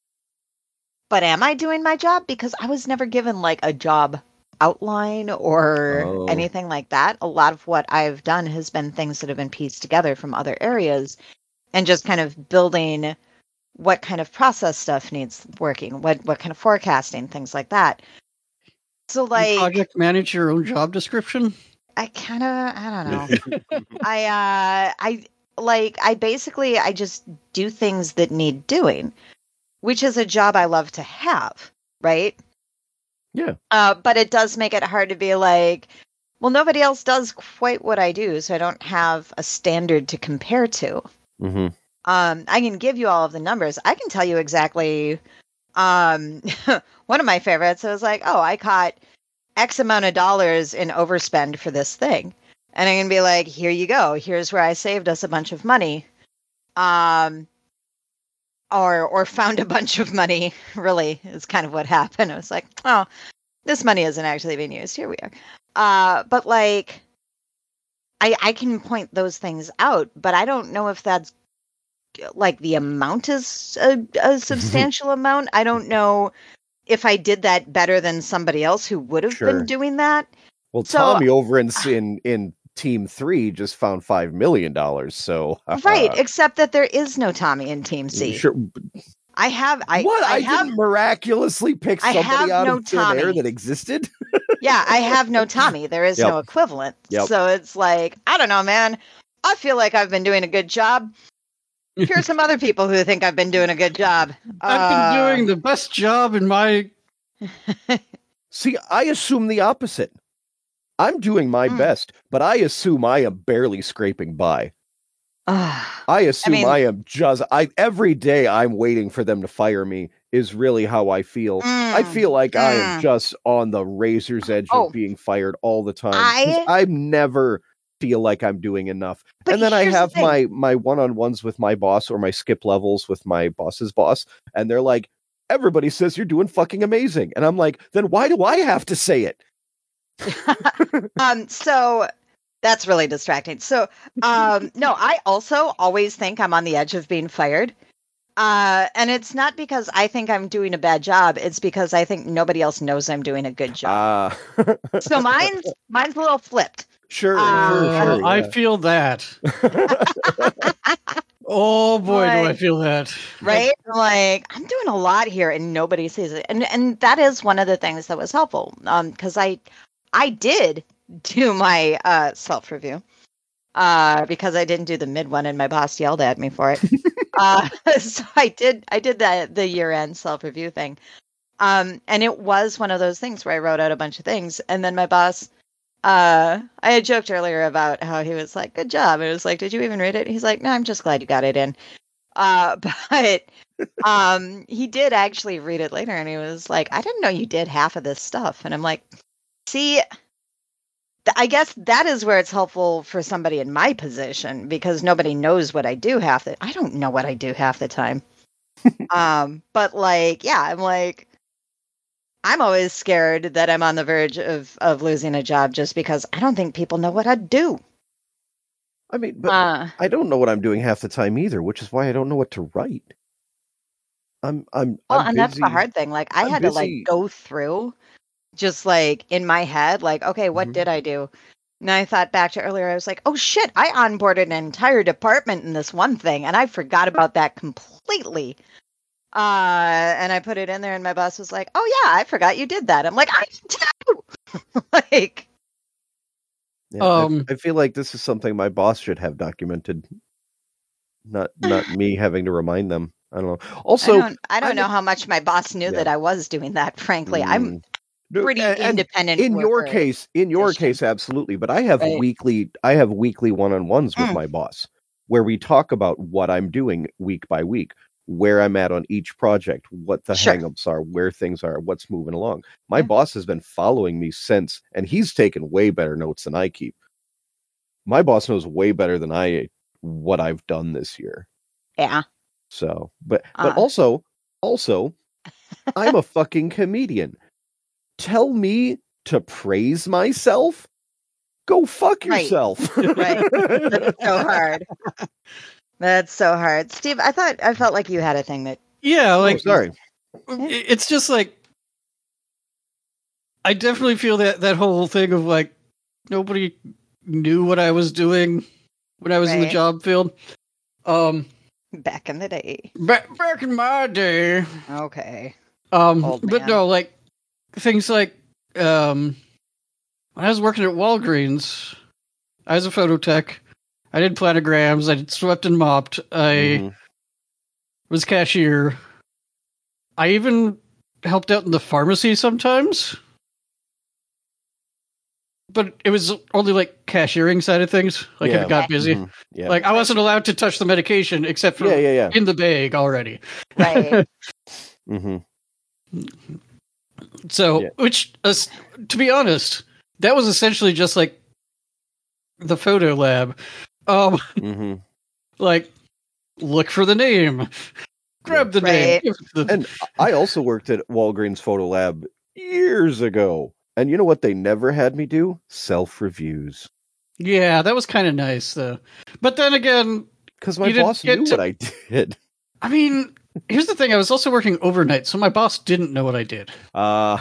But am I doing my job? Because I was never given like a job outline or Oh. anything like that. A lot of what I've done has been things that have been pieced together from other areas and just kind of building what kind of process stuff needs working, what what kind of forecasting, things like that. So like you project manage your own job description? I kind of I don't know. I uh I like I basically I just do things that need doing, which is a job I love to have, right? Yeah. Uh, but it does make it hard to be like, well, nobody else does quite what I do, so I don't have a standard to compare to. Mm-hmm. Um, I can give you all of the numbers. I can tell you exactly. Um, one of my favorites was like, oh, I caught X amount of dollars in overspend for this thing. And I'm going to be like, here you go. Here's where I saved us a bunch of money. Um, or, or found a bunch of money, really, is kind of what happened. I was like, oh, this money isn't actually being used. Here we are. Uh, but like, I, I can point those things out, but I don't know if that's like the amount is a, a substantial amount. I don't know if I did that better than somebody else who would have Sure. been doing that. Well, So- Tommy over in in in Team Three just found five million dollars. So Right, except that there is no Tommy in Team C. Sure. I have I what I, I, have didn't miraculously pick I somebody have out no of thin air Tommy. that existed. yeah, I have no Tommy. There is Yep. no equivalent. Yep. So it's like, I don't know, man. I feel like I've been doing a good job. Here's some other people who think I've been doing a good job. I've Uh, been doing the best job in my. See, I assume the opposite. I'm doing my Mm. best, but I assume I am barely scraping by. uh, I assume I, mean- am just I every day I'm waiting for them to fire me is really how I feel. I Mm, feel like I am mm. just on the razor's edge Oh. of being fired all the time. 'Cause I- I never feel like I'm doing enough. But and then I here's the have thing. my my one-on-ones with my boss or my skip levels with my boss's boss, and they're like, everybody says you're doing fucking amazing. And I'm like, then why do I have to say it? um, so that's really distracting. So, um, no, I also always think I'm on the edge of being fired. Uh, and it's not because I think I'm doing a bad job. It's because I think nobody else knows I'm doing a good job. Ah. So mine's mine's a little flipped. Sure, Uh, sure, Oh, sure. I yeah. feel that. Oh boy, do I Like- feel that. Right? Like, I'm doing a lot here and nobody sees it. And and that is one of the things that was helpful. Um, because I I did do my uh self-review. Uh, because I didn't do the mid one and my boss yelled at me for it. uh so I did I did the the year-end self-review thing. Um, and it was one of those things where I wrote out a bunch of things and then my boss uh I had joked earlier about how he was like, good job. It was like, did you even read it? He's like, no, I'm just glad you got it in. Uh, but um, he did actually read it later, and he was like, "I didn't know you did half of this stuff." And I'm like, "See, th- I guess that is where it's helpful for somebody in my position because nobody knows what I do half the. I don't know what I do half the time. um, but like, yeah, I'm like, I'm always scared that I'm on the verge of of losing a job just because I don't think people know what I do. I mean, but Uh, I don't know what I'm doing half the time either, which is why I don't know what to write. I'm I'm Well, I'm and that's the busy- hard thing. Like, I I'm had to busy- like go through, just like in my head, like, okay, what Mhm. did I do? And I thought back to earlier. I was like, oh shit, I onboarded an entire department in this one thing, and I forgot about that completely. Uh, and I put it in there, and my boss was like, oh yeah, I forgot you did that. I'm like, I do. like, Yeah, I- Um, I, feel like this is something my boss should have documented, not not me having to remind them. I don't know. Also, I don't, I don't I'm know a- how much my boss knew Yeah. that I was doing that. Frankly, I'm Mm. No, pretty and- and independent. in your worker. case, in your position. case, absolutely. But I have Right. weekly, I have weekly one-on-ones with Mm. my boss where we talk about what I'm doing week by week, where I'm at on each project, what the Sure. hangups are, where things are, what's moving along. My Yeah. boss has been following me since, and he's taken way better notes than I keep. My boss knows way better than I what I've done this year. Yeah. So, but but Uh. also, also, I'm a fucking comedian. Tell me to praise myself? Go fuck Right. yourself. Right. That's so hard. That's so hard. Steve, I thought I felt like you had a thing that Yeah, Oh, like sorry. it- it's just like I definitely feel that that whole thing of like nobody knew what I was doing when I was in the Right. job field. Um, back in the day. back back in my day. Okay. Um, Old but man. no, like things like um, when I was working at Walgreens, I was a photo tech. I did planograms. I did swept and mopped. I Mhm. was cashier. I even helped out in the pharmacy sometimes. But it was only like cashiering side of things. Like if Yeah. it got busy. Mhm. Yeah. Like I wasn't allowed to touch the medication except for yeah, yeah, yeah. in the bag already. Right. hmm So, Yeah. which, uh, to be honest, that was essentially just like the photo lab. Um, hmm like look for the name, grab the name. Right. give the- And I also worked at Walgreens Photo Lab years ago. And you know what they never had me do? Self-reviews. yeah, that was kind of nice though. But then again, Because my You didn't boss get knew to- what I did. I mean, here's the thing: I was also working overnight, so my boss didn't know what I did. Uh,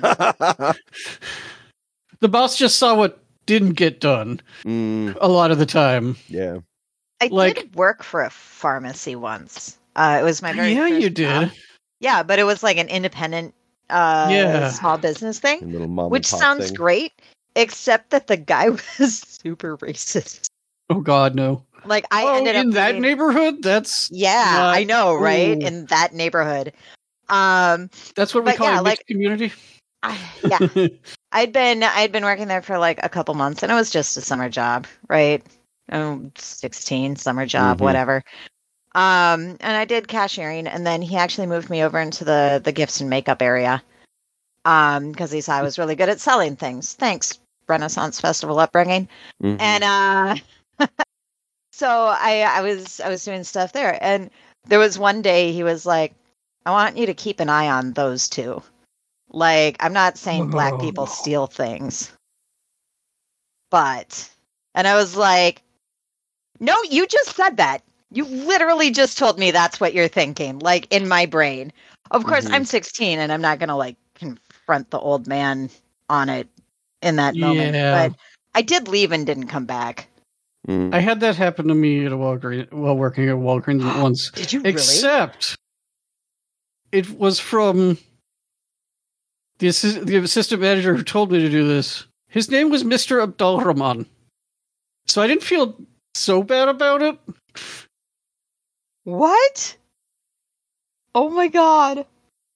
The boss just saw what didn't get done mm, a lot of the time. yeah. I Like- did work for a pharmacy once. Uh, it was my very Yeah, first you did. job. Yeah, but it was like an independent uh Yeah. small business A thing, little mom which and pop sounds thing. great, except that the guy was super racist. Oh God, no! Like I oh, ended in up that meeting- neighborhood, that's Yeah, not- I know, right? Ooh. In that neighborhood. Um that's what we but call yeah, a mixed community. I, yeah. I'd been I'd been working there for like a couple months, and it was just a summer job, right? Oh, sixteen, summer job, Mhm. whatever. Um, and I did cashiering, and then he actually moved me over into the the gifts and makeup area, um, because he saw I was really good at selling things. Thanks, Renaissance Festival upbringing. Mhm. And uh, so I I was I was doing stuff there, and there was one day he was like, "I want you to keep an eye on those two." Like, I'm not saying black Oh, people no. steal things, but, and I was like, no, you just said that. You literally just told me that's what you're thinking, like in my brain. Of course, Mhm. I'm sixteen and I'm not going to like confront the old man on it in that moment. Yeah. But I did leave and didn't come back. Mm. I had that happen to me at a Walgreens while working at Walgreens once. Did you really? Except it was from the, assi- the assistant manager who told me to do this. His name was Mister Abdul Rahman. So I didn't feel so bad about it. What? Oh my god.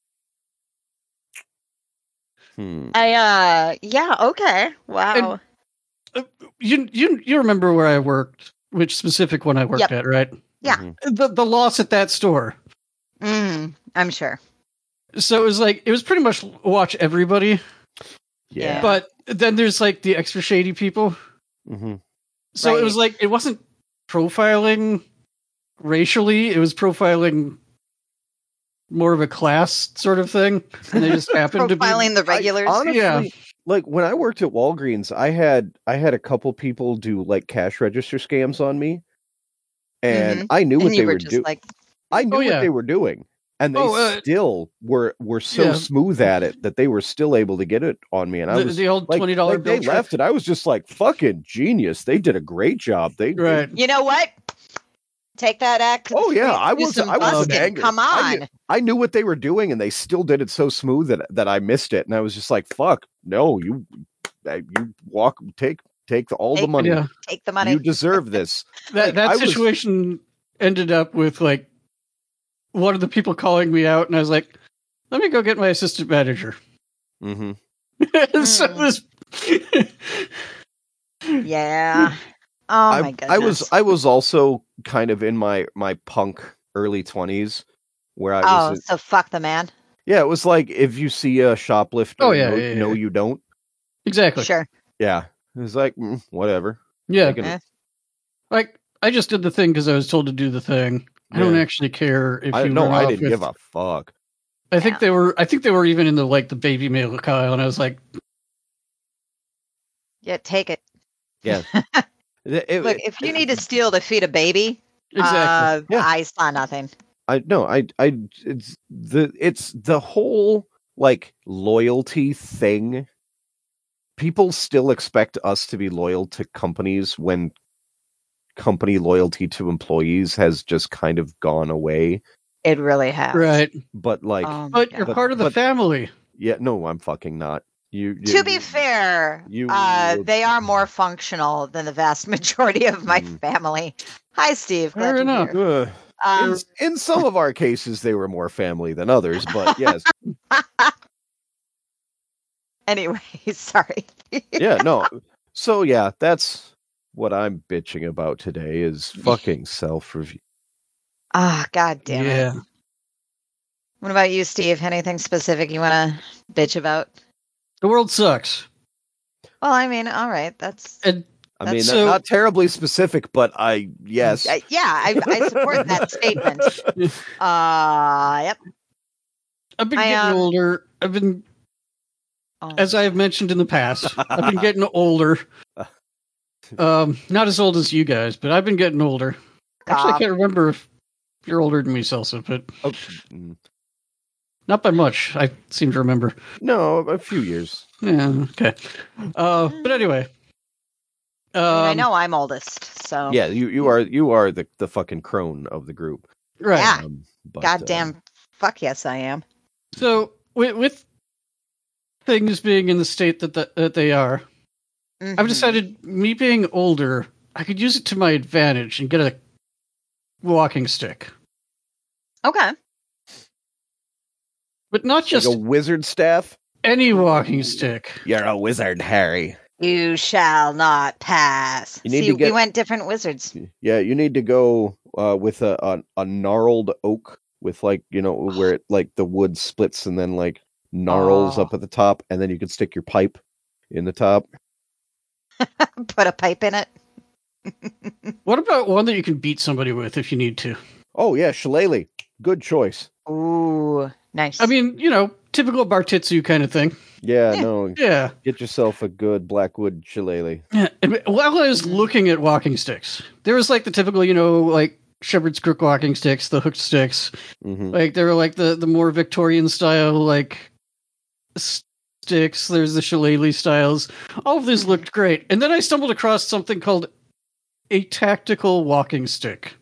Hmm. I, uh, yeah, okay. Wow. You you you remember where I worked, which specific one I worked Yep. at, right? Yeah. Mhm. The the loss at that store. Mm, I'm sure. So it was like it was pretty much watch everybody, Yeah. Yeah. but then there's like the extra shady people. hmm So it was Right. like it wasn't profiling racially; it was profiling more of a class sort of thing, and they just happened to be. Profiling the regulars. I, honestly, Yeah. like when I worked at Walgreens, I had I had a couple people do like cash register scams on me, and Mhm. I knew what and you they were were just doing. like, I knew Oh, what yeah. they were doing, and they Oh, uh, still were were so yeah. smooth at it that they were still able to get it on me. And I The, was the old like, twenty dollar like bill they trick. left, and I was just like, "Fucking genius! They did a great job." They, they- Right. you know what? Take that act. to the Oh, yeah, streets, I do wasn't- some I wasn't busking. angry. Come I on. knew- I knew what they were doing, and they still did it so smooth that that I missed it. And I was just like, "Fuck, no! You, uh, you walk, take, take the, all the Take- money. Yeah. Take the money. You deserve this." That Like, that I was- situation ended up with like one of the people calling me out, and I was like, "Let me go get my assistant manager." Mm-hmm. so Mm. this, Yeah. Oh I, my goodness. I was I was also kind of in my my punk early twenties where I Oh, was so fuck the man. yeah, it was like if you see a shoplifter, Oh, yeah, no, yeah, no yeah. you don't. exactly. Sure. Yeah, it was like mm, whatever. Yeah, Taking Eh. it- like I just did the thing because I was told to do the thing. I don't Yeah. actually care if I you no, run I off didn't with. give a fuck. I think Yeah. they were. I think they were even in the like the baby mail aisle, and I was like, Yeah, take it. Yeah. It- it- Look, if you need to steal to feed a baby, exactly. uh, Yeah. I saw nothing. I no, I I it's the it's the whole like loyalty thing. People still expect us to be loyal to companies when company loyalty to employees has just kind of gone away. It really has. Right, But like Oh my but you're God. part of the but- family. yeah, no, I'm fucking not. You, you To be you- fair, you uh, would- they are more functional than the vast majority of my Mm. family. Hi, Steve. Glad Fair you're enough. here. Ugh. Um, in, in some of our cases they were more family than others, but yes. anyway, sorry. Yeah, no. So yeah, that's what I'm bitching about today is fucking self-review. Ah, God damn yeah. it. What about you, Steve? Anything specific you want to bitch about? The world sucks. Well, I mean, all right. That's And I That's mean, so- not terribly specific, but I yes. uh, yeah. I, I support that statement. Uh, yep. I've been I, getting um, older. I've been, Oh, as I have mentioned in the past, I've been getting older. Um, not as old as you guys, but I've been getting older. Actually, I God. can't remember if you're older than me, Celsa, but Oh, mm, not by much. I seem to remember. no, a few years. Yeah, okay. Uh, but anyway. Um, I, mean, I know I'm oldest, so Yeah, you you are you are the the fucking crone of the group. Right. Yeah. Um, but, goddamn um, fuck yes, I am. So with, with things being in the state that the, that they are, Mhm. I've decided me being older, I could use it to my advantage and get a walking stick, Okay. but not like just a wizard staff. any walking stick. You're a wizard, Harry. You shall not pass. You need See, to get- we went different wizards. Yeah, you need to go uh, with a, a a gnarled oak with like you know where it like the wood splits and then like gnarls Oh. up at the top, and then you can stick your pipe in the top. Put a pipe in it. What about one that you can beat somebody with if you need to? Oh yeah, shillelagh. Good choice. Ooh, nice. I mean, you know, typical Bartitsu kind of thing. Yeah, Yeah. no, Yeah. get yourself a good blackwood shillelagh. Yeah. And while I was looking at walking sticks, there was like the typical, you know, like shepherd's crook walking sticks, the hooked sticks. hmm Like there were like the, the more Victorian style like sticks. There's the shillelagh styles. All of these looked great. And then I stumbled across something called a tactical walking stick.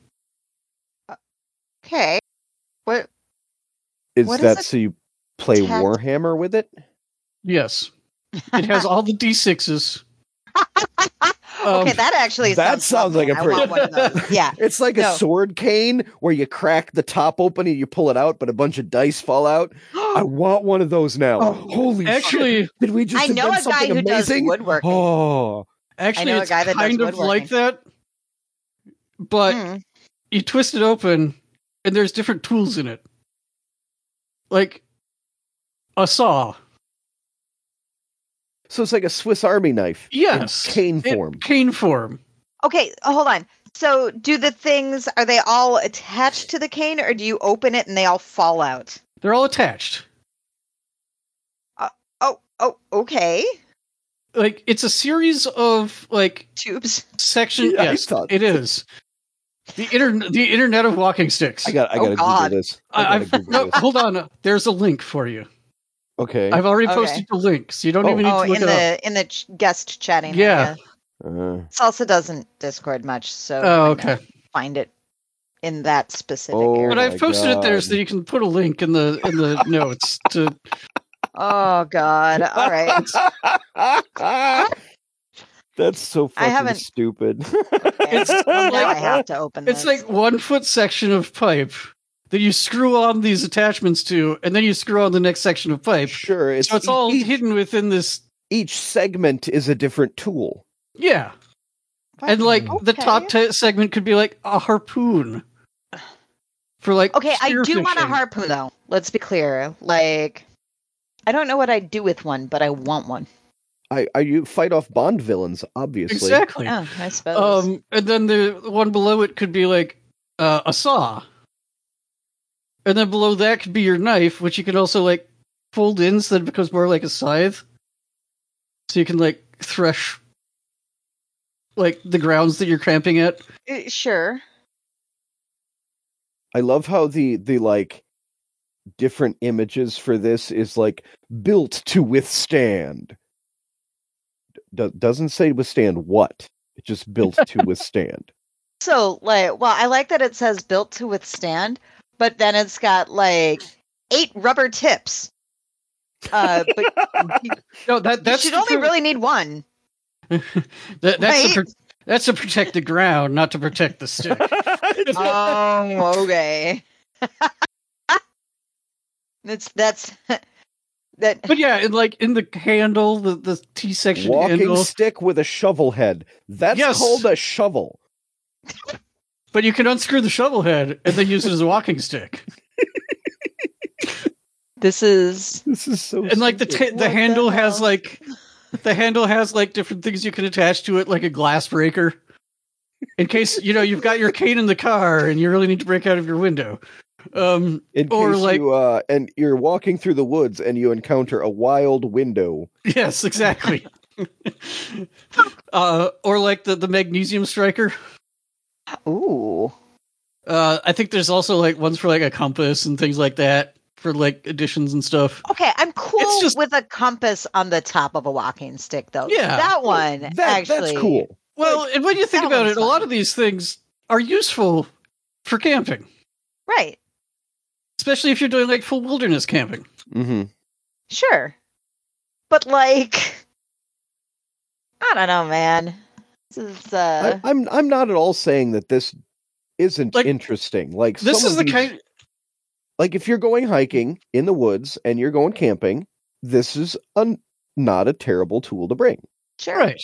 okay. What? Is What is that a so you play tact- Warhammer with it? Yes. It has all the D sixes. Um, okay, that actually that sounds lovely. like a I pretty- want one of those. Yeah. It's like No. a sword cane where you crack the top open and you pull it out, but a bunch of dice fall out. I want one of those now. Oh, Holy shit. Actually, Did we just I know invent a guy something who does amazing? woodworking. Oh, actually, know a it's guy that does kind of woodworking. like that. But Hmm. you twist it open, and there's different tools in it, like a saw. so it's like a Swiss Army knife. in Yes, cane in form. cane form. Okay, hold on. So, do the things are they all attached to the cane, or do you open it and they all fall out? They're all attached. Oh, oh, okay. Like it's a series of like Tubes. section. Yeah, I yes, thought- it is. The internet, the internet of walking sticks. I got. I Oh, got to God. Google this. I, I I've, gotta Google no, this. hold on. There's a link for you. Okay. I've already Okay. posted the link, so you don't Oh. even need Oh, to look in it up. the in the ch- guest chatting. Yeah. area. Uh, Salsa doesn't Discord much, so Oh, I okay. don't find it in that specific Oh, area. But I've my posted it there God. so you can put a link in the in the notes to. Oh God! All right. That's so I fucking haven't- stupid. Okay. It's Well, now like- I have to open this. It's like one foot section of pipe, that you screw on these attachments to, and then you screw on the next section of pipe. Sure, it's, So it's all each, hidden within this. each segment is a different tool. Yeah. And like the Okay. top t- segment could be like a harpoon. For like Okay, I do spear want a fishing. harpoon though. Let's be clear. Like, I don't know what I'd do with one, but I want one. I, I you fight off Bond villains, obviously. Exactly. Yeah, I suppose. Um, and then the one below it could be like uh, a saw. And then below that could be your knife, which you can also like fold in so that it becomes more like a scythe. So you can like thresh like the grounds that you're cramping at. Uh, sure. I love how the the like different images for this is like built to withstand. Do- doesn't say withstand what. It just built to withstand. So, like, well, I like that it says built to withstand, but then it's got like eight rubber tips. Uh, but you, No, that you that's should to only pro- really need one. that, that's right? to pro- that's to protect the ground, not to protect the stick. Oh, okay. that's that's that. But yeah, and like in the handle, the, the T section Walking handle. stick with a shovel head. That's Yes. called a shovel. But you can unscrew the shovel head and then use it as a walking stick. This is This is so And like the stupid. ta- the What the handle has hell? like the handle has like different things you can attach to it, like a glass breaker. In case you know you've got your cane in the car and you really need to break out of your window. Um, In or case like you uh and you're walking through the woods and you encounter a wild window. yes, exactly. uh, or like the, the magnesium striker. ooh. Uh, I think there's also like ones for like a compass and things like that for like additions and stuff. Okay, I'm cool It's just- with a compass on the top of a walking stick, though. Yeah. that one That actually. that's cool. Well, and when you think that about one's it, a lot fine. of these things are useful for camping, Right? especially if you're doing like full wilderness camping. Mm-hmm. Sure, but like, I don't know, man. This is uh, I, I'm I'm not at all saying that this isn't Like, interesting. Like This some is of the these- kind. like if you're going hiking in the woods and you're going camping, this is a, not a terrible tool to bring. sure. Right.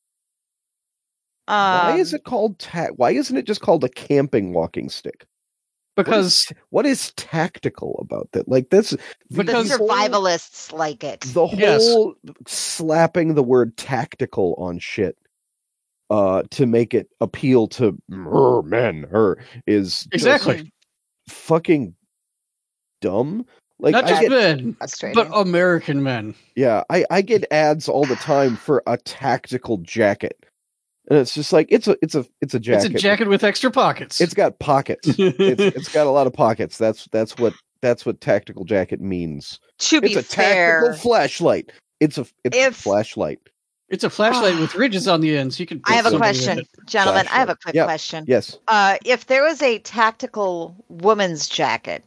Why Um, is it called ta- why isn't it just called a camping walking stick? Because What is tactical about that? Like this the because- survivalists like it? the Yes. whole slapping the word tactical on shit uh to make it appeal to her men her is just exactly. fucking dumb. Like Not I just get, men, Frustrating. but American men. yeah, I I get ads all the time for a tactical jacket. And it's just like it's a it's a it's a jacket. It's a jacket with extra pockets. It's got pockets. it's it's got a lot of pockets. That's that's what that's what tactical jacket means. to be It's a fair, tactical flashlight. It's a it's a If- flashlight. It's a flashlight with ridges on the ends. You can. I have a put somebody with question, it. gentlemen. I have a Flashlight. quick Yep. question. Yes. Uh, if there was a tactical woman's jacket,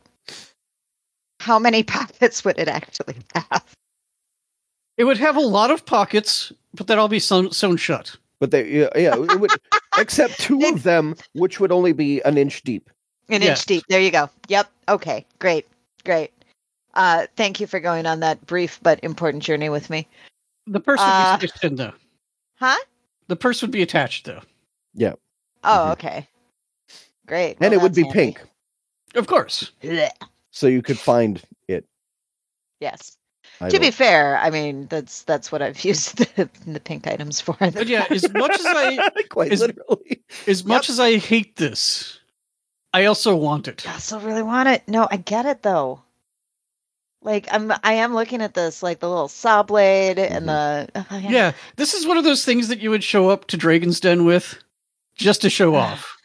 how many pockets would it actually have? It would have a lot of pockets, but they'd all be sewn, sewn shut. But they yeah, yeah it would except two They- of them which would only be an inch deep. An Yes. inch deep. There you go. Yep. Okay. Great. Great. Uh, thank you for going on that brief but important journey with me. The purse would Uh, be stitched in, though. Huh? The purse would be attached, though. Oh, Mhm. okay. Great. And Well, it would be that's handy. pink. Of course. Blech. So you could find it. Yes. I To be don't- fair, I mean that's that's what I've used the, the pink items for. But yeah, as much as I quite is- literally. as much as I hate this, I also want it. I still really want it. No, I get it though. Like I'm, I am looking at this, like the little saw blade and the. oh, Yeah, this is one of those things that you would show up to Dragon's Den with, just to show off.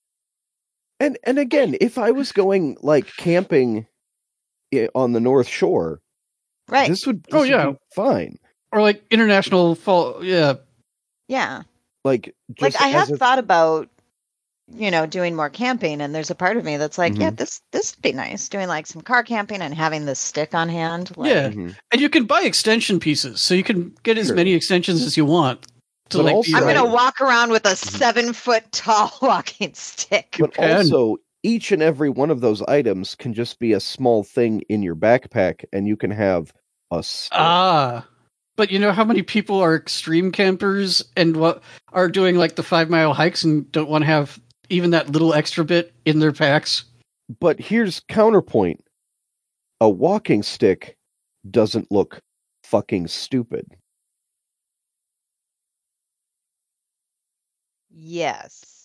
And and again, if I was going like camping i- on the North Shore, right. this would this Oh, would yeah. be fine. Or like international fall. Yeah, Yeah. Like Like just I have as a- thought about, you know, doing more camping, and there's a part of me that's like, yeah, Mhm. this this would be nice, doing like some car camping and having this stick on hand. Like, Yeah. Mhm. and you can buy extension pieces, so you can get as Sure. many extensions as you want. To But like, also- be I'm your- gonna walk around with a seven foot tall walking stick. But can. also, each and every one of those items can just be a small thing in your backpack, and you can have a stick. Ah. But you know how many people are extreme campers and what are doing like the five mile hikes and don't want to have even that little extra bit in their packs? But here's counterpoint. A walking stick doesn't look fucking stupid. Yes.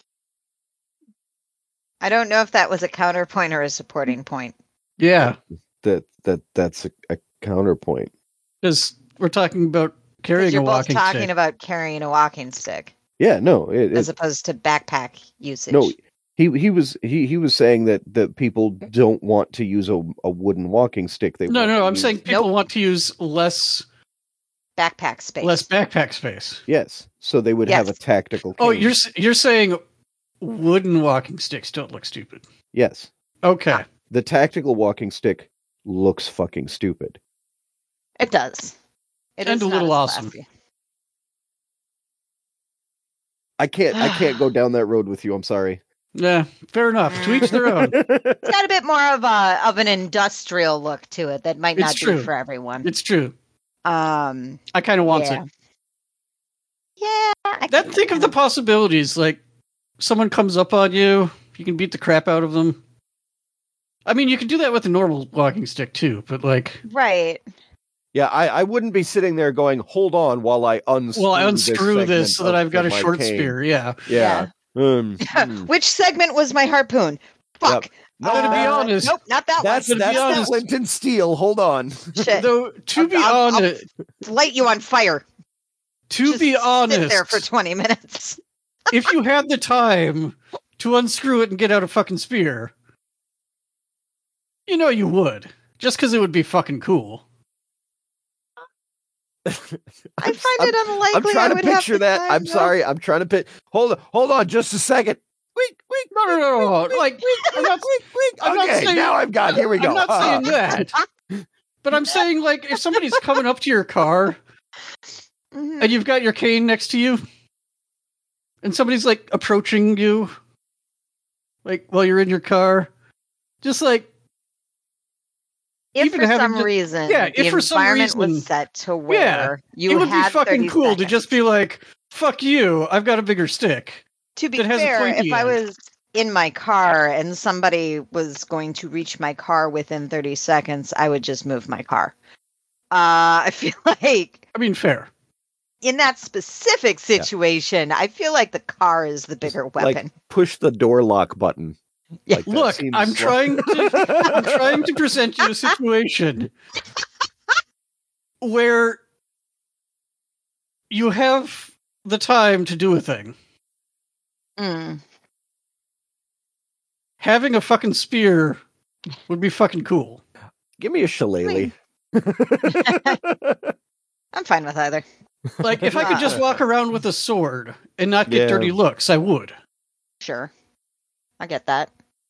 I don't know if that was a counterpoint or a supporting point. Yeah. That that that's a, a counterpoint. Because we're talking about 'Cause carrying you're a both walking talking stick. about carrying a walking stick Yeah, no, it, as it, opposed to backpack usage. no. He he was he he was saying that that people don't want to use a, a wooden walking stick. They No, want no, to no. I'm use- saying people Nope. want to use less Backpack space. less backpack space. yes, so they would have a Yes. tactical. Oh, cane. you're s- you're saying wooden walking sticks don't look stupid. yes. Okay. The tactical walking stick looks fucking stupid. It does. It And is a not little as awesome. classy. I can't I can't go down that road with you. I'm sorry. Yeah, fair enough. To each their own. It's got a bit more of a of an industrial look to it that might It's not true. be for everyone. It's true. Um, I kind of want yeah. it. Yeah. I Then can think of kind the possibilities. Like, someone comes up on you, you can beat the crap out of them. I mean, you can do that with a normal walking stick too, but like, Right. Yeah, I, I wouldn't be sitting there going, "Hold on," while I unscrew. well, I unscrew this, so that I've got a short cane. spear. Yeah. Yeah. Um, Yeah. hmm. Which segment was my harpoon? Fuck. Yep. No, to be that- honest, Nope, not that that's to be that's honest- Flint and Steel. Hold on. one. Shit. Though to I'll- be I'll- I'll honest, Light you on fire. to Just be Sit honest, there for twenty minutes. if you had the time to unscrew it and get out a fucking spear, you know you would, just because it would be fucking cool. I I'm, find I'm, it unlikely. I'm trying I to would have picture the that. time, I'm though. sorry. I'm trying to pit. Hold on. Hold on. Just a second. Weak. Weak. No, no, no, no. Like, I'm not, Weak. Weak. I'm not Okay. saying- Now I've got. Here we go. I'm not Uh-huh. saying that, but I'm saying like if somebody's coming up to your car Mhm. and you've got your cane next to you, and somebody's like approaching you, like while you're in your car, just like If even for having some to- reason, yeah, the if for some environment reason- was set to where Yeah, you it would be had fucking thirty cool to seconds. just be like, "Fuck you! I've got a bigger stick." To be that has a fair, pointy if I end. was in my car and somebody was going to reach my car within thirty seconds, I would just move my car. Uh, I feel like I mean, fair. in that specific situation, I feel like the car is the bigger Like, weapon. push the door lock button. Yeah. Like, that Look, seems I'm like- trying to I'm trying to present you a situation where you have the time to do a thing. Mm. Having a fucking spear would be fucking cool. Give me a shillelagh. I'm fine with either. Like, if I could just walk around with a sword and not get Yeah. dirty looks, I would. Sure. I get that.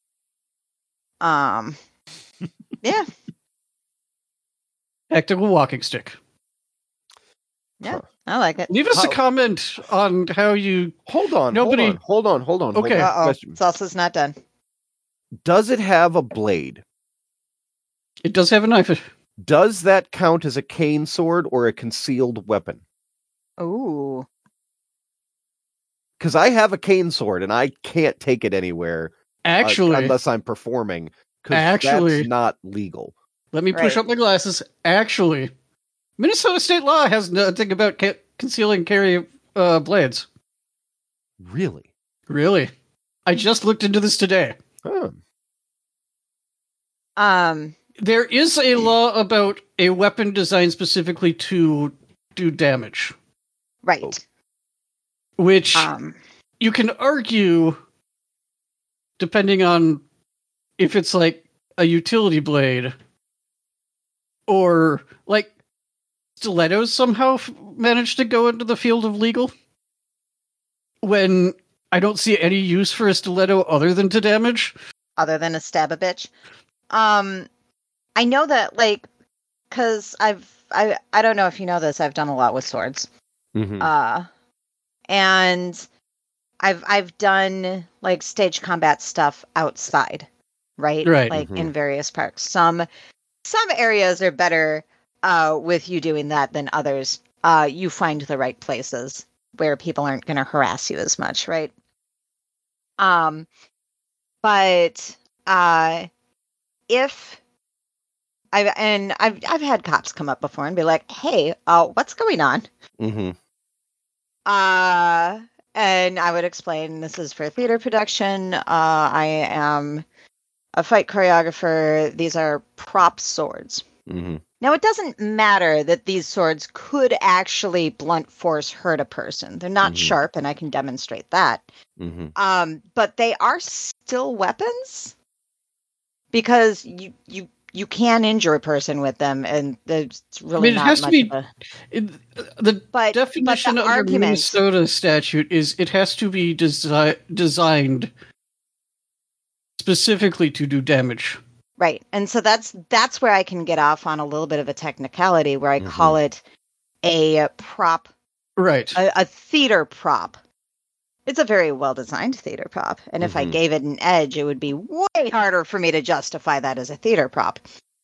Um, yeah, Tactical walking stick. yeah, I like it. Leave us a How- comment on how you. Hold on. Nobody- Hold on. Hold on. Hold on. Okay. Hold on. Uh oh, Question. salsa's not done. Does it have a blade? It does have a knife. Does that count as a cane sword or a concealed weapon? Ooh, Because I have a cane sword and I can't take it anywhere uh, Actually, unless I'm performing. Because Actually- that's not legal. let me push Right. up my glasses. Actually, Minnesota state law has nothing about ca- concealing carry uh, blades. Really? Really? I just looked into this today. Huh. um, There is a law about a weapon designed specifically to do damage, right. Oh. which Um, you can argue, depending on if it's like a utility blade or like stilettos somehow f- managed to go into the field of legal. When I don't see any use for a stiletto other than to damage. other than a stab a bitch. Um, I know that, like, because I've I I don't know if you know this. I've done a lot with swords. Mhm. Uh, and I've I've done like stage combat stuff outside, right? Right. Like Mhm. in various parks. Some some areas are better uh, with you doing that than others. Uh, you find the right places where people aren't going to harass you as much, right? Um, but uh, if I and I've I've had cops come up before and be like, "Hey, uh, what's going on?" Mm-hmm. Uh, and I would explain this is for theater production. Uh, I am a fight choreographer. These are prop swords. Mm-hmm. Now, it doesn't matter that these swords could actually blunt force hurt a person. They're not Mhm. sharp, and I can demonstrate that. Mm-hmm. Um, but they are still weapons because you you you can injure a person with them, and there's really it not has to much be- of a. It, the But definition but the under argument, Minnesota statute is it has to be desi- designed specifically to do damage. right? And so that's that's where I can get off on a little bit of a technicality, where I Mhm. call it a prop, Right. a, a theater prop. It's a very well designed theater prop, and if I Mhm. gave it an edge, it would be way harder for me to justify that as a theater prop.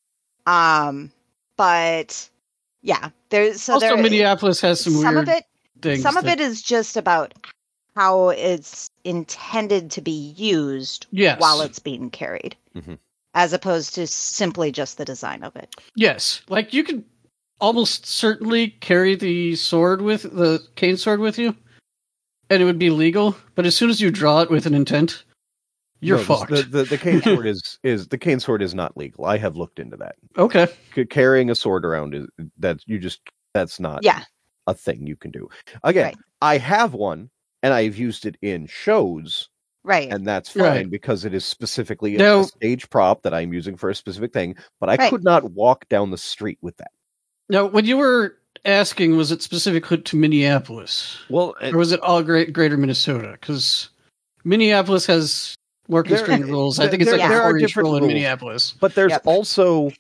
Um, but yeah, there's so also, there. Minneapolis has some, some weird of it, things. some of that- it is just about how it's intended to be used Yes. while it's being carried, Mhm. as opposed to simply just the design of it. Yes, like you could almost certainly carry the sword with the cane sword with you, and it would be legal. But as soon as you draw it with an intent, you're No, this- fucked. The, the the cane sword is is the cane sword is not legal. I have looked into that. Okay. C- carrying a sword around is that you just that's not Yeah, a thing you can do. Again, Right. I have one and I've used it in shows, right. and that's fine Right. because it is specifically a- Now- a stage prop that I'm using for a specific thing. But I Right. could not walk down the street with that. Now, when you were asking, was it specific to Minneapolis, Well, it- or was it all great Greater Minnesota? Because Minneapolis has more There- constrained rules. I think it's there- like a there are four-inch different rule in rules. Minneapolis. But there's Yep. also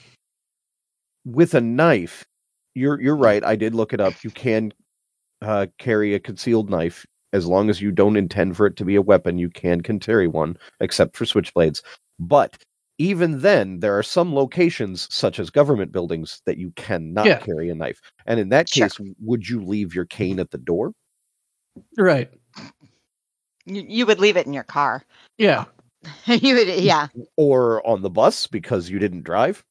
with a knife. You're you're right. I did look it up. You can uh, carry a concealed knife as long as you don't intend for it to be a weapon. You can can carry one, except for switchblades. But even then, there are some locations, such as government buildings, that you cannot Yeah. carry a knife. And in that Sure. case, would you leave your cane at the door? Right. You, you would leave it in your car. Yeah. you would, yeah. Or on the bus because you didn't drive?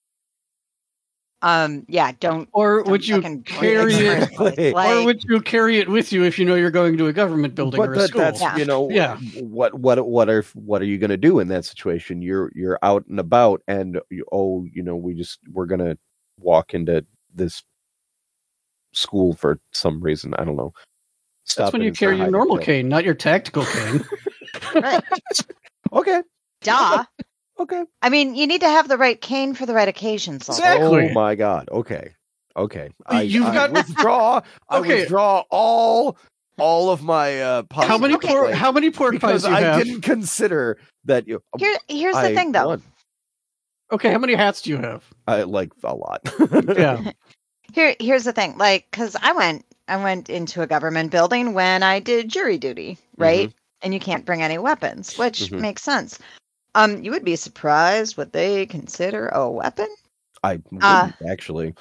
Um, yeah. Don't. Or don't would you fucking bring carry in the it? first place. Exactly. Or Like, would you carry it with you if you know you're going to a government building But or a that, school? that's Yeah. you know Yeah. what what what are what are you going to do in that situation? You're you're out and about, and you, oh, you know, we just we're going to walk into this school for some reason. I don't know. Stop That's when in you and say carry hi your to normal Phil. cane, not your tactical cane. right. Okay, Duh. okay. I mean, you need to have the right cane for the right occasions. Alden. Exactly. Oh my god. Okay, okay. I, You've I got- withdraw. I Okay. withdraw all all of my uh, how many positive pork? complaints How many pork because pies do you I have? didn't consider that. You, Here, here's the I thing, though. won. Okay, how many hats do you have? I like a lot. Yeah. Here, here's the thing. Like, because I went, I went into a government building when I did jury duty, right? And you can't bring any weapons, which Mhm. makes sense. Um, you would be surprised what they consider a weapon. I wouldn't Uh, actually.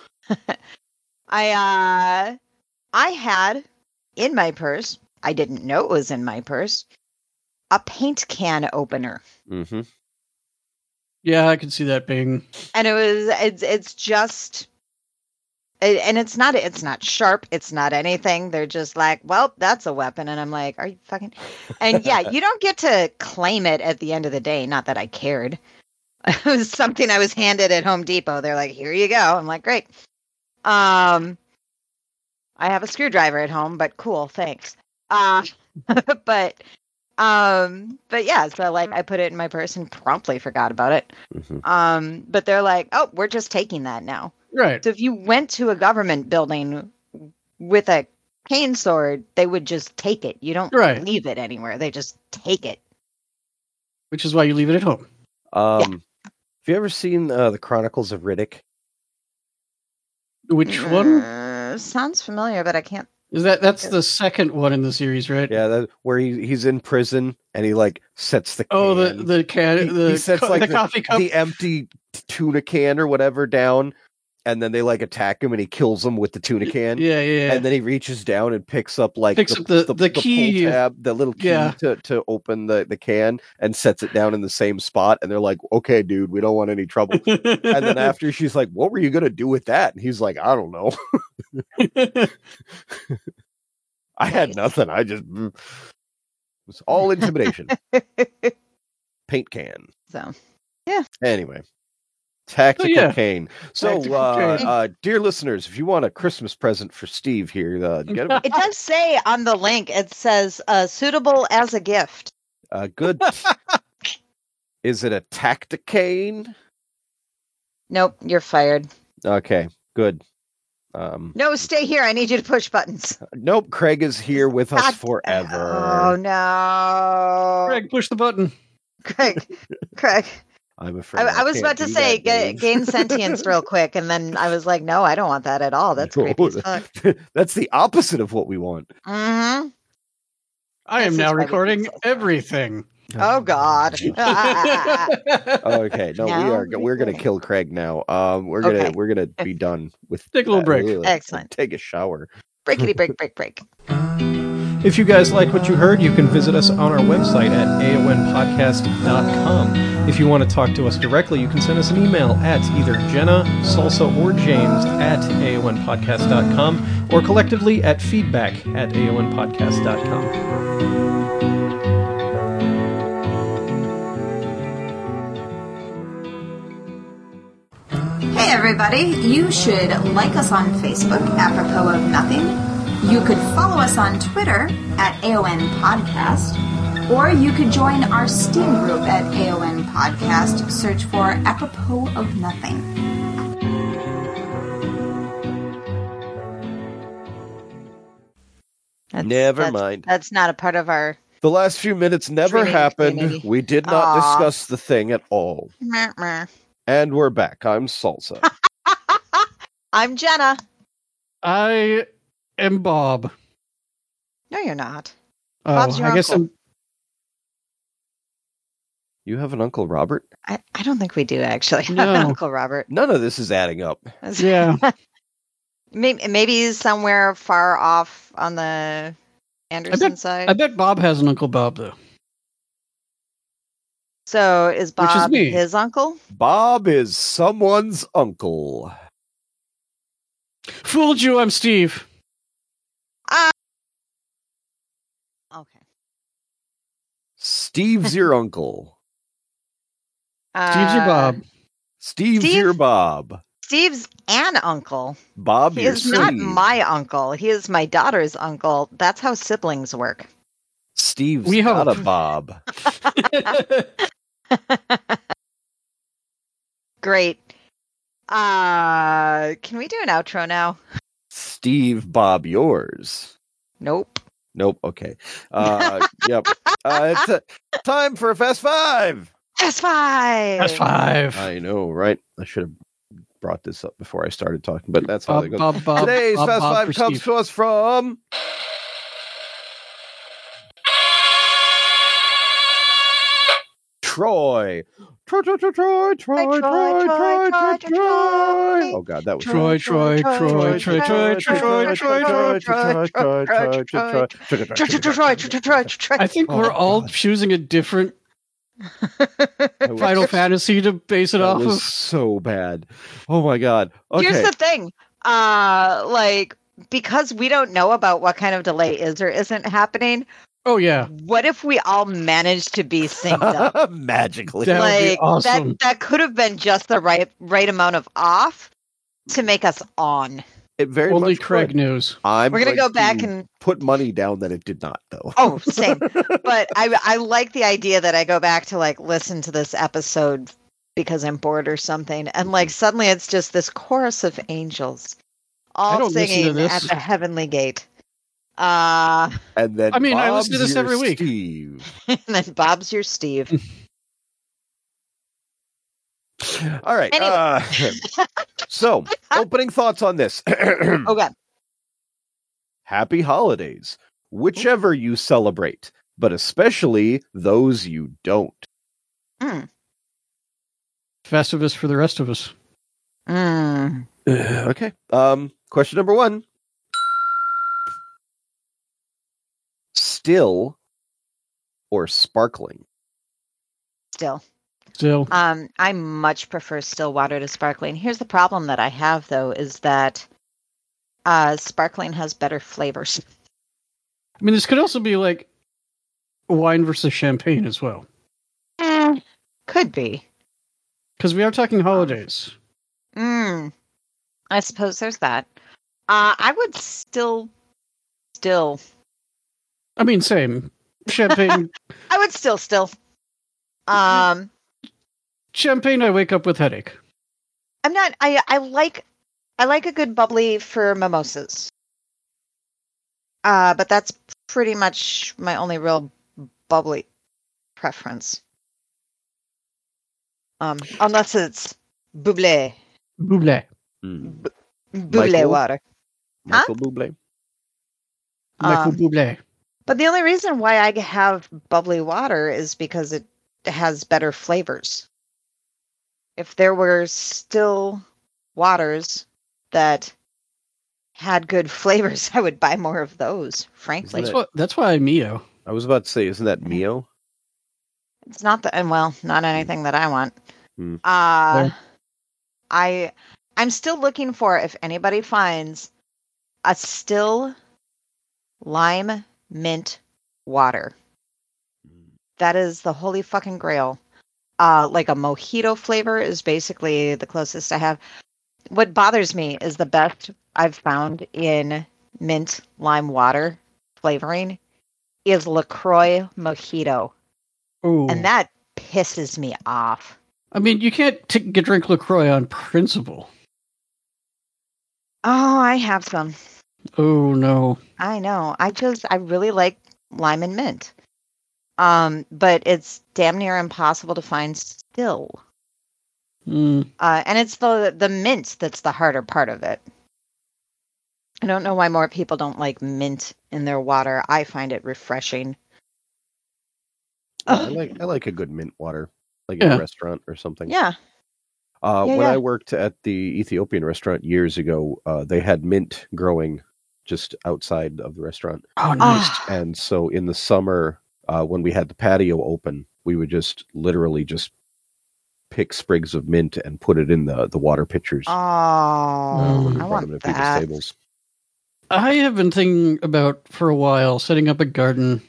I, uh, I had in my purse. I didn't know it was in my purse. A paint can opener. Mm-hmm. Yeah, I can see that being. And it was it's it's just it, and it's not it's not sharp, it's not anything. They're just like, well, that's a weapon. And I'm like, are you fucking and yeah, you don't get to claim it at the end of the day. Not that I cared. It was something I was handed at Home Depot. They're like, here you go. I'm like, great. Um I have a screwdriver at home, but cool, thanks. Uh but um but yeah, so like I put it in my purse and promptly forgot about it. Mm-hmm. Um, but they're like, oh, we're just taking that now. Right. So if you went to a government building with a cane sword, they would just take it. You don't Right. leave it anywhere. They just take it. Which is why you leave it at home. Um, have you ever seen uh, the Chronicles of Riddick? Which one? Uh, sounds familiar, but I can't Is that that's the second one in the series, right? Yeah, that, where he he's in prison and he like sets the Oh, the can. the can he, the, he sets co- like the the, coffee cup. the empty tuna can or whatever down, and then they like attack him and he kills them with the tuna can. Yeah, yeah. yeah. And then he reaches down and picks up like Picks the, up the- the, the pull key. tab, the little key Yeah. to, to open the, the can and sets it down in the same spot. And they're like, okay, dude, we don't want any trouble. And then after she's like, what were you going to do with that? And he's like, I don't know. I had Nice. nothing. I just it was all intimidation. Paint can. So Anyway, tactical yeah. cane. So, Tactical uh, cane. uh, dear listeners, if you want a Christmas present for Steve here, uh, get him it does say on the link. It says uh, suitable as a gift. a good. Is it a tacticane? Nope, you're fired. Okay, good. Um, No, stay here. I need you to push buttons. nope. Craig is here with us God- forever. Oh no, Greg, push the button. Craig, Craig. I'm afraid. I, I was can't about to do say that, ga- Dave. gain sentience real quick, and then I was like, no, I don't want that at all. That's No, creepy as fuck. That's the opposite of what we want. Mm-hmm. I am This now is why we recording keep so everything. Oh God. Okay, no, we Now are. We're gonna recording. kill Craig now. Um, we're gonna Okay. we're gonna be done with. Take a little that. break. Ugh. Excellent. Take a shower. Breakity break break break. If you guys like what you heard, you can visit us on our website at A O N podcast dot com. If you want to talk to us directly, you can send us an email at either Jenna, Salsa, or James at A O N podcast dot com, or collectively at feedback at A O N podcast dot com. Hey everybody, you should like us on Facebook, apropos of nothing. You could follow us on Twitter at A O N Podcast, or you could join our Steam group at A O N Podcast. Search for apropos of nothing. That's- Never that's- mind. That's not a part of our. The last few minutes never Training happened. community. We did not Aw. discuss the thing at all. Meh, meh. And we're back. I'm Salsa. I'm Jenna. I am Bob. No, you're not. Oh, Bob's your I guess uncle. I'm. You have an Uncle Robert? I, I don't think we do actually. No. Uncle Robert. None of this is adding up. Yeah. maybe, maybe he's somewhere far off on the Anderson side. I bet Bob has an Uncle Bob, though. So is Which is Bob me. his uncle? Bob is someone's uncle. Fooled you, I'm Steve. Okay. Steve's your uncle. Steve's your Uh, Bob. Steve's Steve? your Bob. Steve's an uncle. Bob He your is not Steve. my uncle. He is my daughter's uncle. That's how siblings work. Steve's We got hope. a Bob. Great. Uh, can we do an outro now? Steve Bob yours. Nope. Nope. Okay. Uh, yep. Uh, it's uh, time for a Fast Five. Fast five. That's five. I know, right? I should have brought this up before I started talking, but that's how Bob, it goes. Bob, Bob, Today's Bob, Fast Bob Five for comes Steve. to us from Troy. Troy, Troy, Troy, Troy, Troy, Troy, Troy, Troy, Troy, Troy. Oh God, that was Troy, Troy, Troy, Troy, Troy, Troy, Troy, Troy, Troy. I think we're all choosing a different Final Fantasy to base it That off was of. so bad. Oh my God. Okay. Here's the thing. Uh, like, because we don't know about what kind of delay is or isn't happening, Oh yeah, what if we all managed to be synced up? Magically. That would be like awesome. that that could have been just the right right amount of off to make us on. It very only much Craig could. knows. I'm We're gonna going go back to and put money down that it did not, though. oh, same. But I I like the idea that I go back to like listen to this episode because I'm bored or something, and like suddenly it's just this chorus of angels I all don't listen to singing this. at the heavenly gate. Uh, And then I mean, I Bob's listen to this your every week. Steve. and then Bob's your Steve. All right. Anyway. Uh, so, opening thoughts on this. Oh God. happy holidays, whichever you celebrate, but especially those you don't. Mm. Festivus for the rest of us. Mm. Okay. Um, question number one. Still or sparkling? Still. Still. Um, I much prefer still water to sparkling. Here's the problem that I have, though, is that uh, sparkling has better flavors. I mean, this could also be like wine versus champagne as well. Eh, could be. Because we are talking holidays. Mm, I suppose there's that. Uh, I would still, still. I mean, same. Champagne. I would still, still. Um, Champagne, I wake up with headache. I'm not. I I like, I like a good bubbly for mimosas. Uh, but that's pretty much my only real bubbly preference. Um, unless it's bubbly, Buble. Hmm. bubbly Michael? water. Michael Bublé? Michael Um, Bublé. But the only reason why I have bubbly water is because it has better flavors. If there were still waters that had good flavors, I would buy more of those, frankly. That's, what, that's why I'm Mio. I was about to say, isn't that Mio? It's not the, and well, not anything that I want. Hmm. Uh, Yeah. I, I'm still looking for if anybody finds a still lime mint water. That is the holy fucking grail. Uh, like a mojito flavor is basically the closest I have. What bothers me is the best I've found in mint lime water flavoring is LaCroix mojito. Ooh. And that pisses me off. I mean, you can't t- get drink LaCroix on principle. Oh, I have some. Oh, no. I know. I just, I really like lime and mint. Um, but it's damn near impossible to find still. Mm. Uh, and it's the the mint that's the harder part of it. I don't know why more people don't like mint in their water. I find it refreshing. Yeah, I like I like a good mint water, like Yeah. at a restaurant or something. Yeah. Uh, Yeah, when yeah. I worked at the Ethiopian restaurant years ago, uh, they had mint growing just outside of the restaurant, Oh, nice. Ah, and so in the summer, uh, when we had the patio open, we would just literally just pick sprigs of mint and put it in the the water pitchers. oh, uh, when we I brought them want to people's that. tables. I have been thinking about, for a while, setting up a garden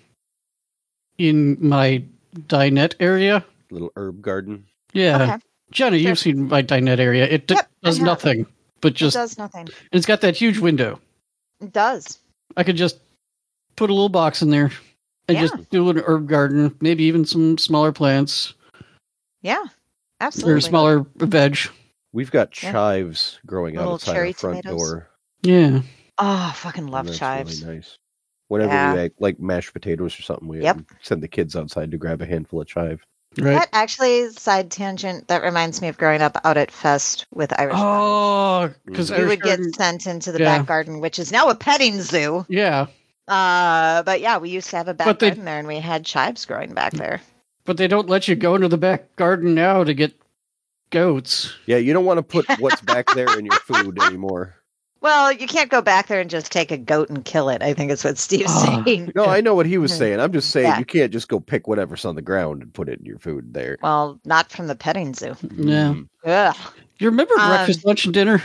in my dinette area. Little herb garden. Yeah. Okay. Jenna, Sure. you've seen my dinette area. It d- Yep, I does have. nothing, but just, It does nothing. it's got that huge window. It does. I could just put a little box in there and Yeah. just do an herb garden, maybe even some smaller plants Yeah. Absolutely. or smaller veg. We've got Yeah. chives growing Little outside cherry our front tomatoes. door. Yeah. Oh, fucking love and that's chives. Really nice. Whenever Yeah. we make like mashed potatoes or something, we Yep. send the kids outside to grab a handful of chive. Right. That actually, side tangent, that reminds me of growing up out at Fest with Irish Cottage. Oh, because Mhm. We Irish would garden. get sent into the Yeah. back garden, which is now a petting zoo. Yeah, Uh, but yeah, we used to have a back But they- garden there, and we had chives growing back there. but they don't let you go into the back garden now to get goats. Yeah, you don't want to put what's back there in your food anymore. Well, you can't go back there and just take a goat and kill it. I think is what Steve's Ah. saying. No, I know what he was Mhm. saying. I'm just saying Yeah. you can't just go pick whatever's on the ground and put it in your food there. Well, not from the petting zoo. Yeah. Mm. Ugh. You remember Um, breakfast, lunch, and dinner?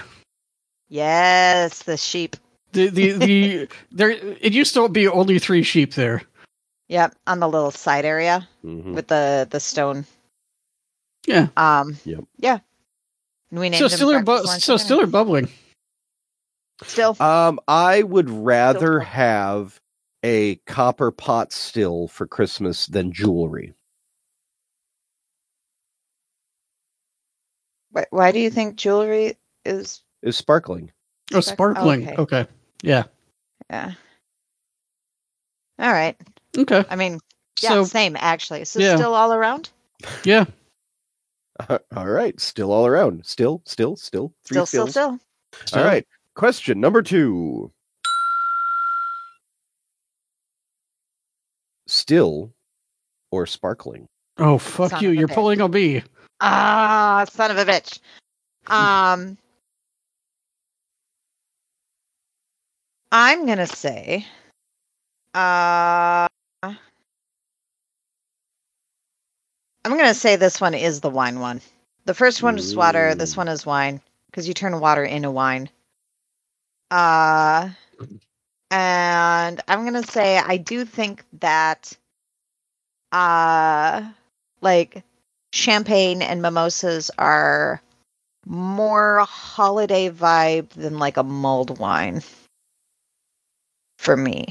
Yes, the sheep. The the the there. It used to be only three sheep there. Yep, on the little side area Mhm. with the the stone. Yeah. Um. Yep. Yeah. And we named So them still are bu- breakfast, lunch, so and still dinner. are bubbling. Still. Um, I would rather Still- have a copper pot still for Christmas than jewelry. Why, why do you think jewelry is? Is sparkling. Oh, Spark- sparkling. okay. Okay. Yeah. Yeah. All right. Okay. I mean, yeah, So same actually. So yeah. still all around. yeah. All right, still all around. Still, still, still. Three Still, still, stills. still. So- All right. Question number two. still or sparkling? Oh, fuck Son you. of a You're bitch. pulling on me. Ah, son of a bitch. Um, I'm gonna say, uh, I'm gonna say this one is the wine one. The first one is water. This Ooh. one is wine because you turn water into wine. Uh, and I'm gonna say I do think that, uh, like champagne and mimosas are more holiday vibe than like a mulled wine for me.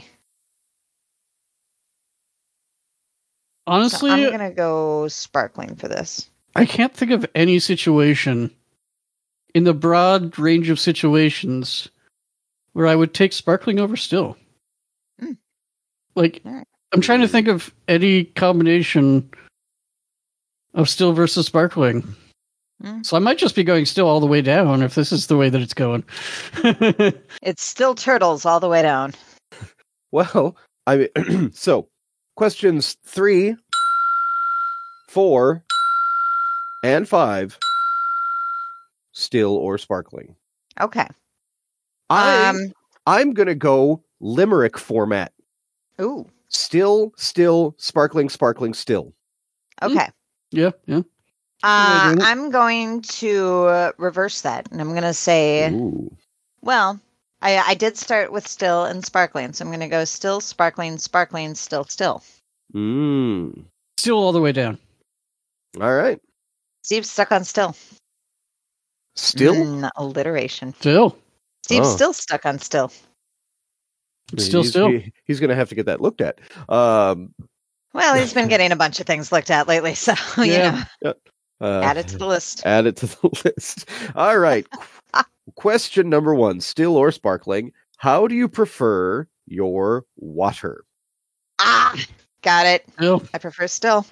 So Honestly, I'm gonna go sparkling for this. I can't think of any situation in the broad range of situations where I would take sparkling over still. Mm. Like, All right. I'm trying to think of any combination of still versus sparkling. Mm. So I might just be going still all the way down if this is the way that it's going. It's still turtles all the way down. Well, I mean, so questions three, four, and five, still or sparkling. Okay. I Um. I'm gonna go limerick format. Ooh. Still, still, sparkling, sparkling, still. Okay. yeah, yeah. Uh, doing it. I'm going to uh, reverse that, and I'm going to say, Ooh. well, I, I did start with still and sparkling, so I'm going to go still, sparkling, sparkling, still, still. Mm. Still all the way down. All right. Steve's stuck on still. Still? Mm, alliteration. Still. Steve's Oh. still stuck on still. Still, he's, still. he- he's going to have to get that looked at. Um, Well, he's been getting a bunch of things looked at lately, so, you Yeah. know, uh, add it to the list. Add it to the list. All right. Question number one, still or sparkling. How do you prefer your water? Ah, got it. Still. I prefer still.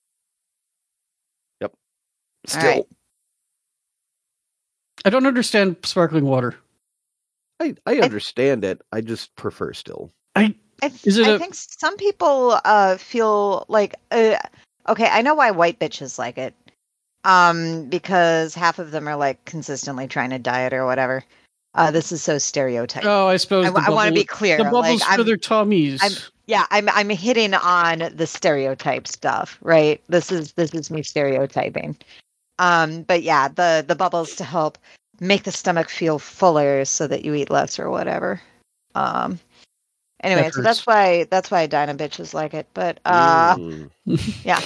Still. right. I don't understand sparkling water. I, I understand it. I just prefer still. I I, th- Is it I a- think some people uh, feel like, uh, okay, I know why white bitches like it. Um, because half of them are like consistently trying to diet or whatever. Uh, this is so stereotyped. Oh, I suppose I, the I want to bubble- be clear. The bubbles like, for I'm, their tummies. I'm, yeah, I'm, I'm hitting on the stereotype stuff, right? This is, this is me stereotyping. Um, but yeah, the, the bubbles to help make the stomach feel fuller so that you eat less or whatever. Um, anyway, That so that's hurts. why, that's why Dinah bitches like it. But, uh, Mm. yeah.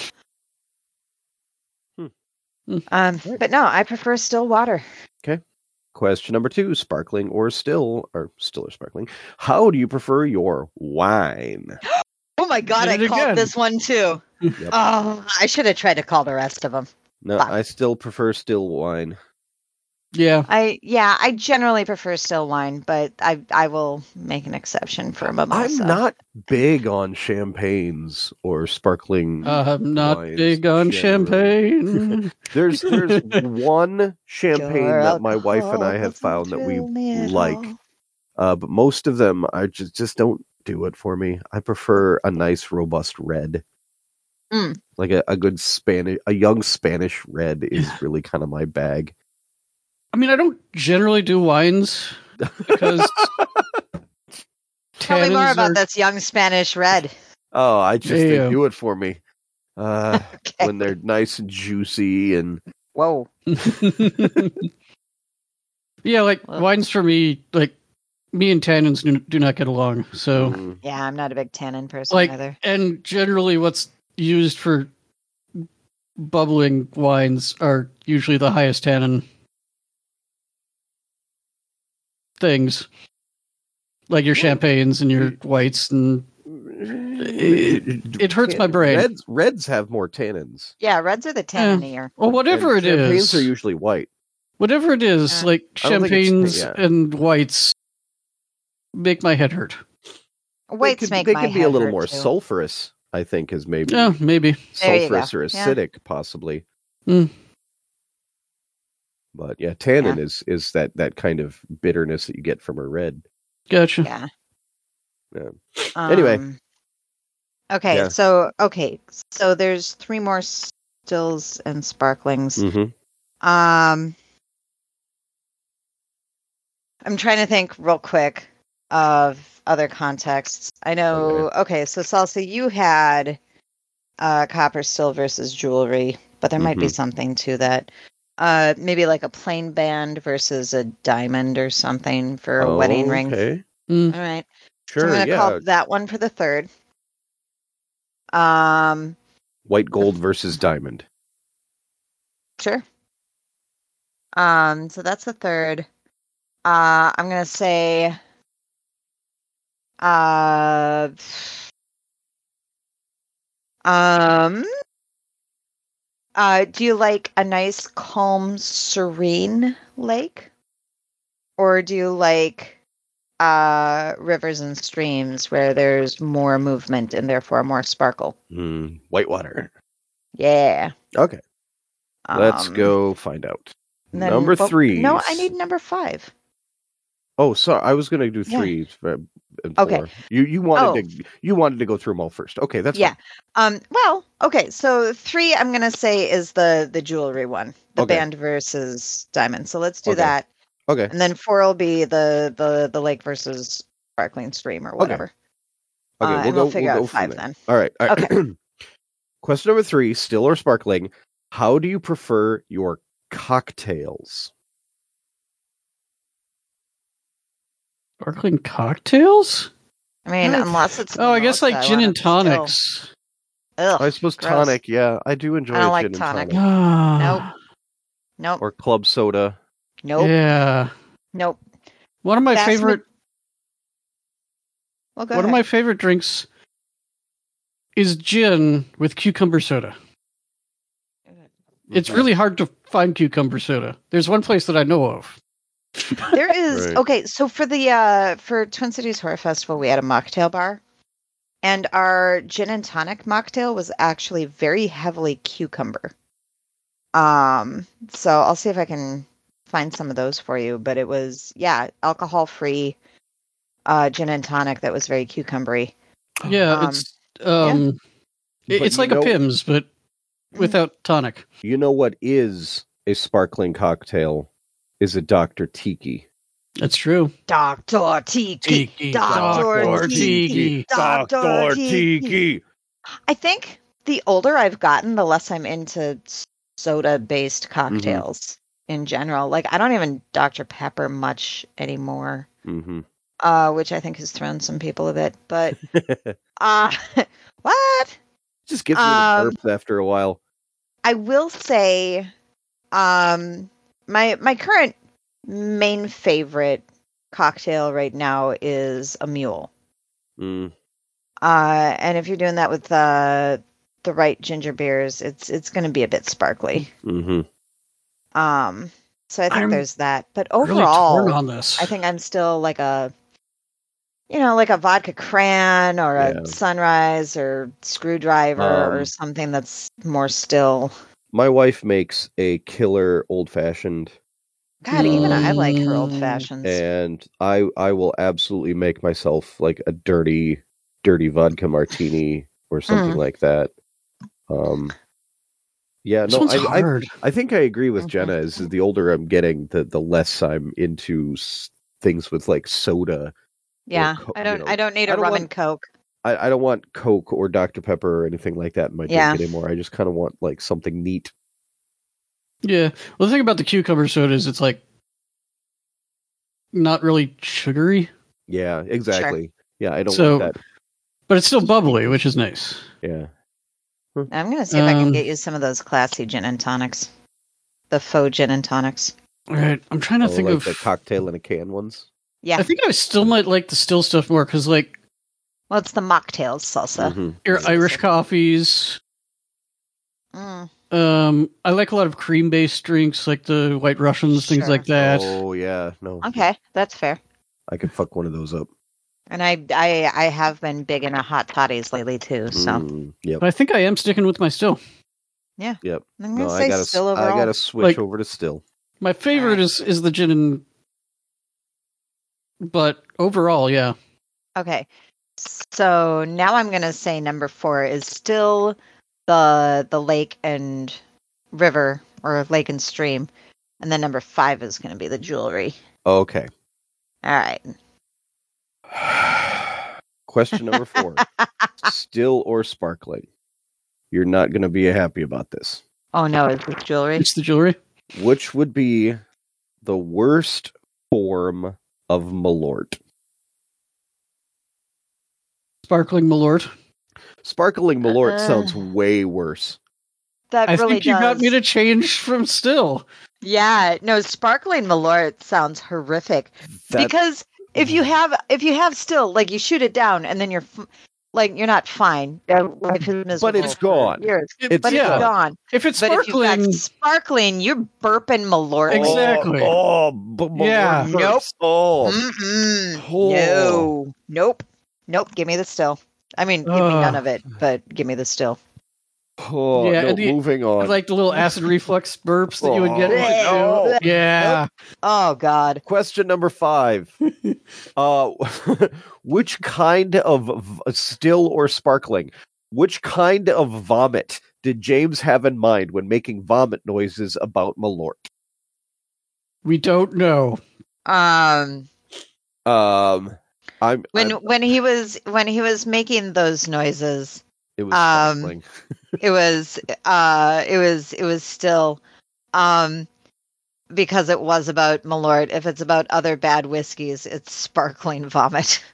Hmm. Um, Right. but no, I prefer still water. Question number two, sparkling or still, or still or sparkling. How do you prefer your wine? Oh my god, Did I it called again. this one too. Yep. Oh, I should have tried to call the rest of them. No, Fuck. I still prefer still wine. Yeah. I yeah, I generally prefer still wine, but I I will make an exception for a mimosa. I'm not big on champagnes or sparkling. Uh, I'm not wines big on generally. champagne. There's there's one champagne Your that my wife and I alcohol have found that doesn't we thrill me at like, all. uh, but most of them I just just don't do it for me. I prefer a nice robust red, Mm. like a, a good Spanish, a young Spanish red is really kind of my bag. I mean, I don't generally do wines because Tell me more tannins about are- this young Spanish red. Oh, I just they Ew. do it for me. Uh, Okay. when they're nice and juicy and Whoa. yeah, like Well. wines for me, like me and tannins do, do not get along. So, Mm, Yeah, I'm not a big tannin person like, either. and generally, what's used for bubbling wines are usually the highest tannin things, like your champagnes and your whites, and it, it hurts my brain. Reds reds have more tannins. Yeah, reds are the tanninier. Well, whatever And it champagnes is, are usually white. whatever it is, Uh, like I don't think it's- champagnes yeah. and whites make my head hurt. Whites they could, make they my could be head a little hurt, more too. sulfurous, I think, is maybe Yeah, maybe. There you go. sulfurous or Yeah. acidic, possibly. Mm. But yeah, tannin is is that that kind of bitterness that you get from a red. Gotcha. Yeah. Yeah. Um, Anyway. Okay, Yeah. so okay, so there's three more stills and sparklings. Mm-hmm. Um, I'm trying to think real quick of other contexts. I know. Okay, so Salsa, you had uh, copper still versus jewelry, but there might be Mhm. something to that. Uh, maybe like a plain band versus a diamond or something for a wedding ring. Okay. Mm. All right. So Sure. I'm going to Yeah. call that one for the third. Um, White gold versus diamond. sure. Um, so that's the third. Uh, I'm going to say, uh, um, uh, do you like a nice, calm, serene lake? Or do you like uh, rivers and streams where there's more movement and therefore more sparkle? Mm, Whitewater. Yeah. Okay. Let's Um, go find out. then, Number well, three. No, I need number five. Oh, sorry. I was going to do Yeah. three uh, and Okay. four. You you wanted Oh. to you wanted to go through them all first. Okay, that's Yeah. fine. Um, well, okay. So three, I'm gonna say is the the jewelry one, the Okay. band versus diamond. So let's do Okay. that, Okay. and then four will be the the the lake versus sparkling stream or whatever. Okay. Uh, We'll and go. we'll figure we'll out go from five there. then. All right. All right. Okay. Question number three: still or sparkling? How do you prefer your cocktails? Sparkling cocktails? I mean, What? unless it's Oh, I guess mimosa, like I gin want and it still- tonics. Ugh, I suppose gross. tonic. Yeah, I do enjoy I don't a like gin and tonic. tonic. Ah, Nope. Or club soda. Nope. Yeah. Nope. One of my Vast ma- favorite Well, go one ahead. of my favorite drinks is gin with cucumber soda. It's Okay. really hard to find cucumber soda. There's one place that I know of. There is Right. okay. So for the uh for Twin Cities Horror Festival, we had a mocktail bar, and our gin and tonic mocktail was actually very heavily cucumber. Um, so I'll see if I can find some of those for you. But it was yeah, alcohol free uh gin and tonic that was very cucumbery. Yeah, Um, it's um it- But it's you like know- a Pimm's but without tonic. You know what is a sparkling cocktail? Is a Doctor Tiki. That's true. Doctor Tiki, Tiki, Doctor Doctor Tiki, Tiki. Doctor Tiki. I think the older I've gotten, the less I'm into soda-based cocktails in general. Like I don't even Doctor Pepper much anymore, Mm-hmm. uh, which I think has thrown some people a bit. But uh, what? Just gives me Um, the burps after a while. I will say, um, my my current main favorite cocktail right now is a mule. Mm. Uh, and if you're doing that with uh, the right ginger beers, it's it's going to be a bit sparkly. Mm-hmm. Um, so I think I'm there's that. But Really overall, torn on this. I think I'm still like a, you know, like a vodka cran or a Yeah. sunrise or screwdriver or Um, something that's more still. My wife makes a killer old fashioned, God, even I like her old Mm. fashions. and I I will absolutely make myself like a dirty dirty vodka martini or something Mm. like that. Um, yeah, This no, one's I, I hard. I think I agree with Mhm. Jenna. Is the older I'm getting, the the less I'm into s- things with like soda. Yeah, co- I you don't. know, I don't need I a don't rum want- and coke. I, I don't want Coke or Doctor Pepper or anything like that in my Yeah. drink anymore. I just kind of want like something neat. Yeah. Well, the thing about the cucumber soda is it's like not really sugary, Yeah, exactly. Yeah, I don't So- want that. but it's still bubbly, which is nice. Yeah. I'm gonna see if I can Um, get you some of those classy gin and tonics, the faux gin and tonics. All right. I'm trying to Oh, think like of. the cocktail in a can ones. Yeah, I think I still might like the still stuff more because, like, well, it's the mocktails salsa. Mhm. your Yeah. Irish coffees. Mm, Um, I like a lot of cream-based drinks, like the White Russians, things Sure. like that. Oh yeah, no. okay, that's fair. I could fuck one of those up. And I, I, I have been big into hot toddies lately too. So Mm, yep. But I think I am sticking with my still. Yep. I'm No, gonna I say gotta. still I overall. gotta switch Like- over to still. My favorite Alright. is is the gin and, but overall, yeah. Okay, So now I'm gonna say number four is still the the lake and river, or lake and stream, and then number five is gonna be the jewelry. Okay. All right. Question number four. Still or sparkling? You're not going to be happy about this. Oh no, is this jewelry? It's the jewelry. Which would be the worst form of Malort? Sparkling Malort. Sparkling Malort Uh, sounds way worse. That I really think you does. got me to change from still. Yeah, no, sparkling Malort sounds horrific. That, Because if you have if you have still, like, you shoot it down and then you're f- like you're not fine. Your life is miserable But it's for gone. years. It's But yeah. it's gone. If it's But if you've sparkling, got sparkling, you're burping Malort. Exactly. Oh, oh b- Malort Yeah. hurts. Nope. Oh, Mm-mm. Oh. No. Nope. Nope. Give me the still. I mean, give me none Ugh. of it, but give me the still. oh Yeah, no, and the- moving on. like the little acid reflux burps that you would get. Oh, no. Yeah. Oh God. Question number five. uh, which kind of v- still or sparkling? Which kind of vomit did James have in mind when making vomit noises about Malort? We don't know. Um. Um, I'm When I'm- when he was when he was making those noises, it was um, sparkling. it was uh it was it was still um because it was about Malort. If it's about other bad whiskeys, it's sparkling vomit.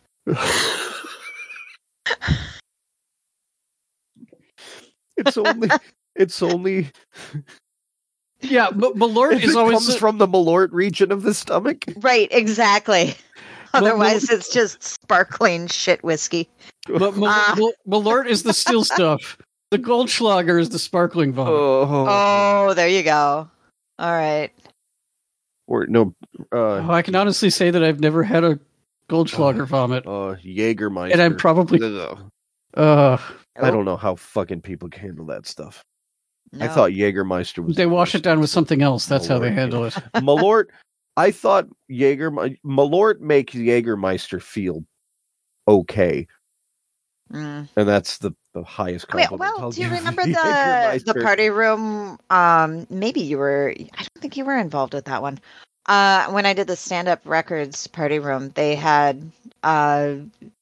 It's only it's only Yeah, M- Malort if is it always comes from the Malort region of the stomach. Right, exactly. Well, Otherwise, it's just sparkling shit whiskey. Mal- Mal- Ah. Mal- Malort is the still stuff. The Goldschlager is the sparkling vomit. Oh, Oh, there you go. All right. or no, uh, Oh, I can honestly say that I've never had a Goldschlager vomit, uh, Jägermeister. and I'm probably. Ugh. Uh, I don't know how fucking people can handle that stuff. I No. thought Jägermeister was. they the wash worst. it down with something else. That's how they Malort, handle it. Malort. I thought Jaeger Malort makes Jägermeister feel okay, Mm. and that's the, the highest Wait, compliment. well, I'll do you give remember the the Jägermeister. party room? Um, maybe you were. I don't think you were involved with that one. Uh, when I did the stand-up records party room, they had uh,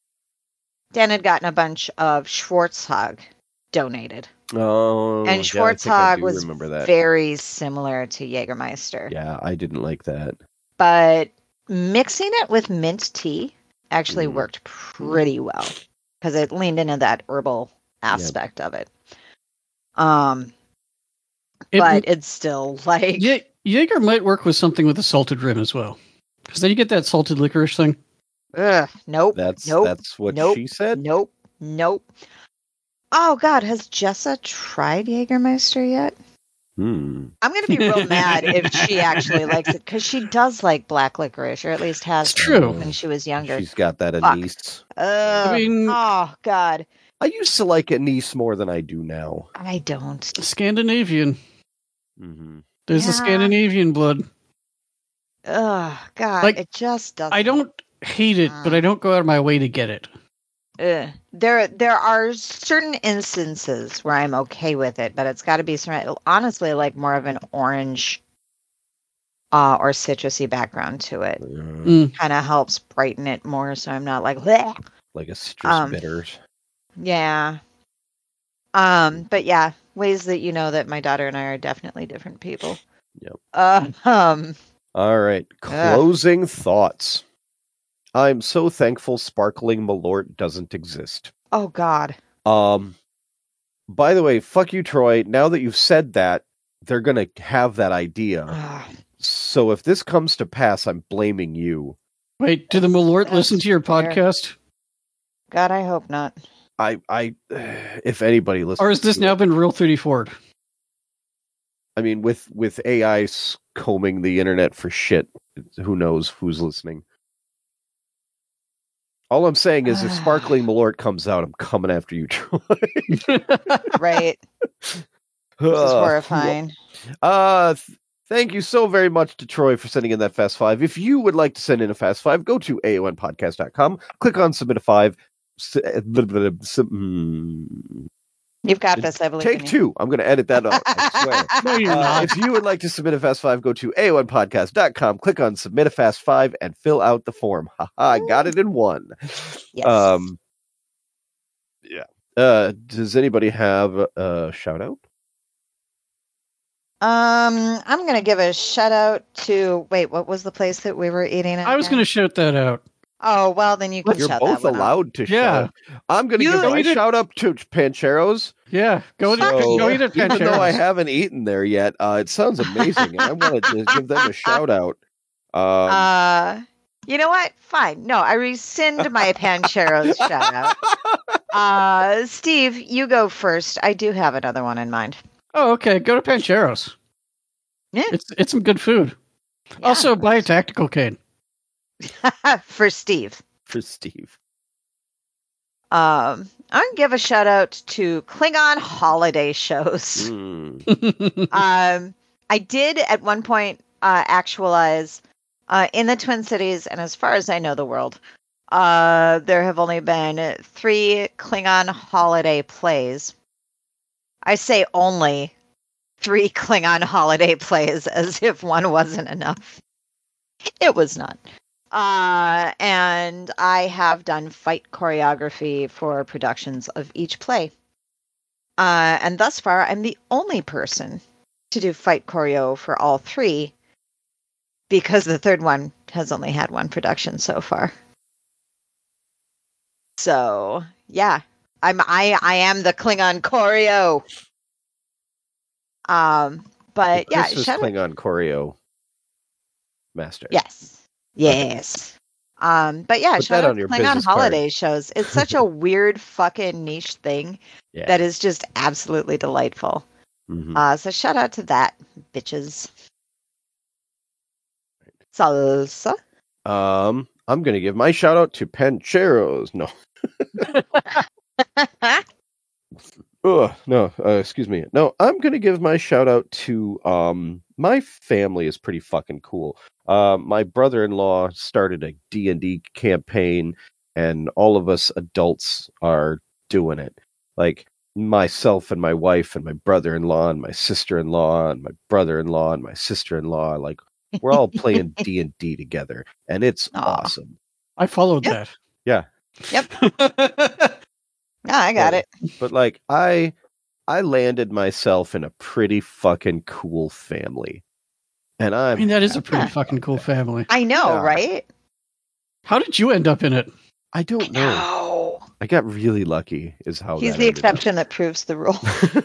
Dan had gotten a bunch of Schwarzhag donated, Oh, and yeah, I think I Schwarzhag do was remember that. very similar to Jägermeister. Yeah, I didn't like that. But mixing it with mint tea actually Mm. worked pretty well because it leaned into that herbal aspect of it. Um, It- but it's still like Ye- Jaeger might work with something with a salted rim as well, because then you get that salted licorice thing. ugh, nope, That's nope, that's what nope, she said. nope, nope. Oh God, has Jessa tried Jägermeister yet? Hmm. I'm gonna be real mad if she actually likes it because she does like black licorice, or at least has It's true. when she was younger. She's got that Fuck. anise. Ugh, I mean- oh God, I used to like anise more than I do now. I don't. Scandinavian. Mm-hmm. There's the Yeah. Scandinavian blood. Oh God, Like, it just doesn't. I don't hate it, but I don't go out of my way to get it. Ugh. There, there are certain instances where I'm okay with it, but it's got to be some, honestly like more of an orange uh, or citrusy background to it. Mm. Kind of helps brighten it more, so I'm not like, bleh. Like a citrus Um, bitters. Yeah. Um, but yeah, ways that you know that my daughter and I are definitely different people. Yep. Uh, um. All right. Closing thoughts. I'm so thankful sparkling Malort doesn't exist. Oh God. Um. By the way, fuck you, Troy. Now that you've said that, they're gonna have that idea. Ugh. So if this comes to pass, I'm blaming you. Wait, do the Malort That's listen to your fair. podcast? God, I hope not. I, I, if anybody listens, Or has this to now it- been real thirty-four? I mean, with with A I combing the internet for shit, who knows who's listening? All I'm saying is, if sparkling Malort comes out, I'm coming after you, Troy. Right. This is Uh, horrifying. Uh, th- thank you so very much to Troy for sending in that Fast Five. If you would like to send in a Fast Five, go to A O N podcast dot com, click on Submit a Five, s- blah, blah, blah, s- mm. You've got this, I believe. Take in you. two. I'm going to edit that out. I swear. No, you're Uh, not. if you would like to submit a Fast Five, go to A O N podcast dot com, click on Submit a Fast Five, and fill out the form. Ha ha! I got it in one. Yes. Um, yeah. Uh, does anybody have a shout out? Um, I'm gonna give a shout out to. Wait, what was the place that we were eating at? I was going to shout that out. Oh well, then you can. You're shout both that one out. allowed to Yeah. shout. I'm going to You- give my Eat it. shout out to Pancheros. Yeah, go, to, So, go eat at even though I Pancheros. haven't eaten there yet, uh, it sounds amazing, and I wanted to give them a shout out. Um, Uh, you know what? Fine. No, I rescind my Pancheros shout out. Uh, Steve, you go first. I do have another one in mind. Oh, okay. Go to Pancheros. Yeah. It's it's some good food. Yeah. Also, buy a tactical cane. For Steve. for Steve. Um, I'm gonna give a shout out to Klingon holiday shows. Mm. um, I did at one point uh, actualize uh, in the Twin Cities, and as far as I know, the world. Uh, there have only been three Klingon holiday plays. I say only three Klingon holiday plays, as if one wasn't enough. It was not. Uh, and I have done fight choreography for productions of each play. Uh, and thus far, I'm the only person to do fight choreo for all three, because the third one has only had one production so far. So yeah, I'm I I am the Klingon choreo. Um, but yeah, Christmas shout out- Klingon choreo master. Yes. Yes. Um, but yeah, Put shout that out on your Klingon business card. holiday shows. It's such a weird fucking niche thing Yeah. that is just absolutely delightful. Mhm. Uh, so shout out to that, bitches. Salsa. Um, I'm gonna give my shout out to Pancheros. No, Ugh, no, uh, excuse me. No, I'm gonna give my shout out to um my family is pretty fucking cool. Uh, my brother-in-law started a D and D campaign, and all of us adults are doing it. Like myself and my wife and my brother-in-law and my sister-in-law and my brother-in-law and my sister-in-law. Like we're all playing D and D together, and it's Aw. awesome. I followed Yep. Yeah. that. No, I got Yeah. it. But like I I landed myself in a pretty fucking cool family. And I I'm mean, that is a pretty Yeah. fucking cool family. I know, Yeah. right? How did you end up in it? I don't know. No. I got really lucky is how He's that the ended up. exception that proves the rule.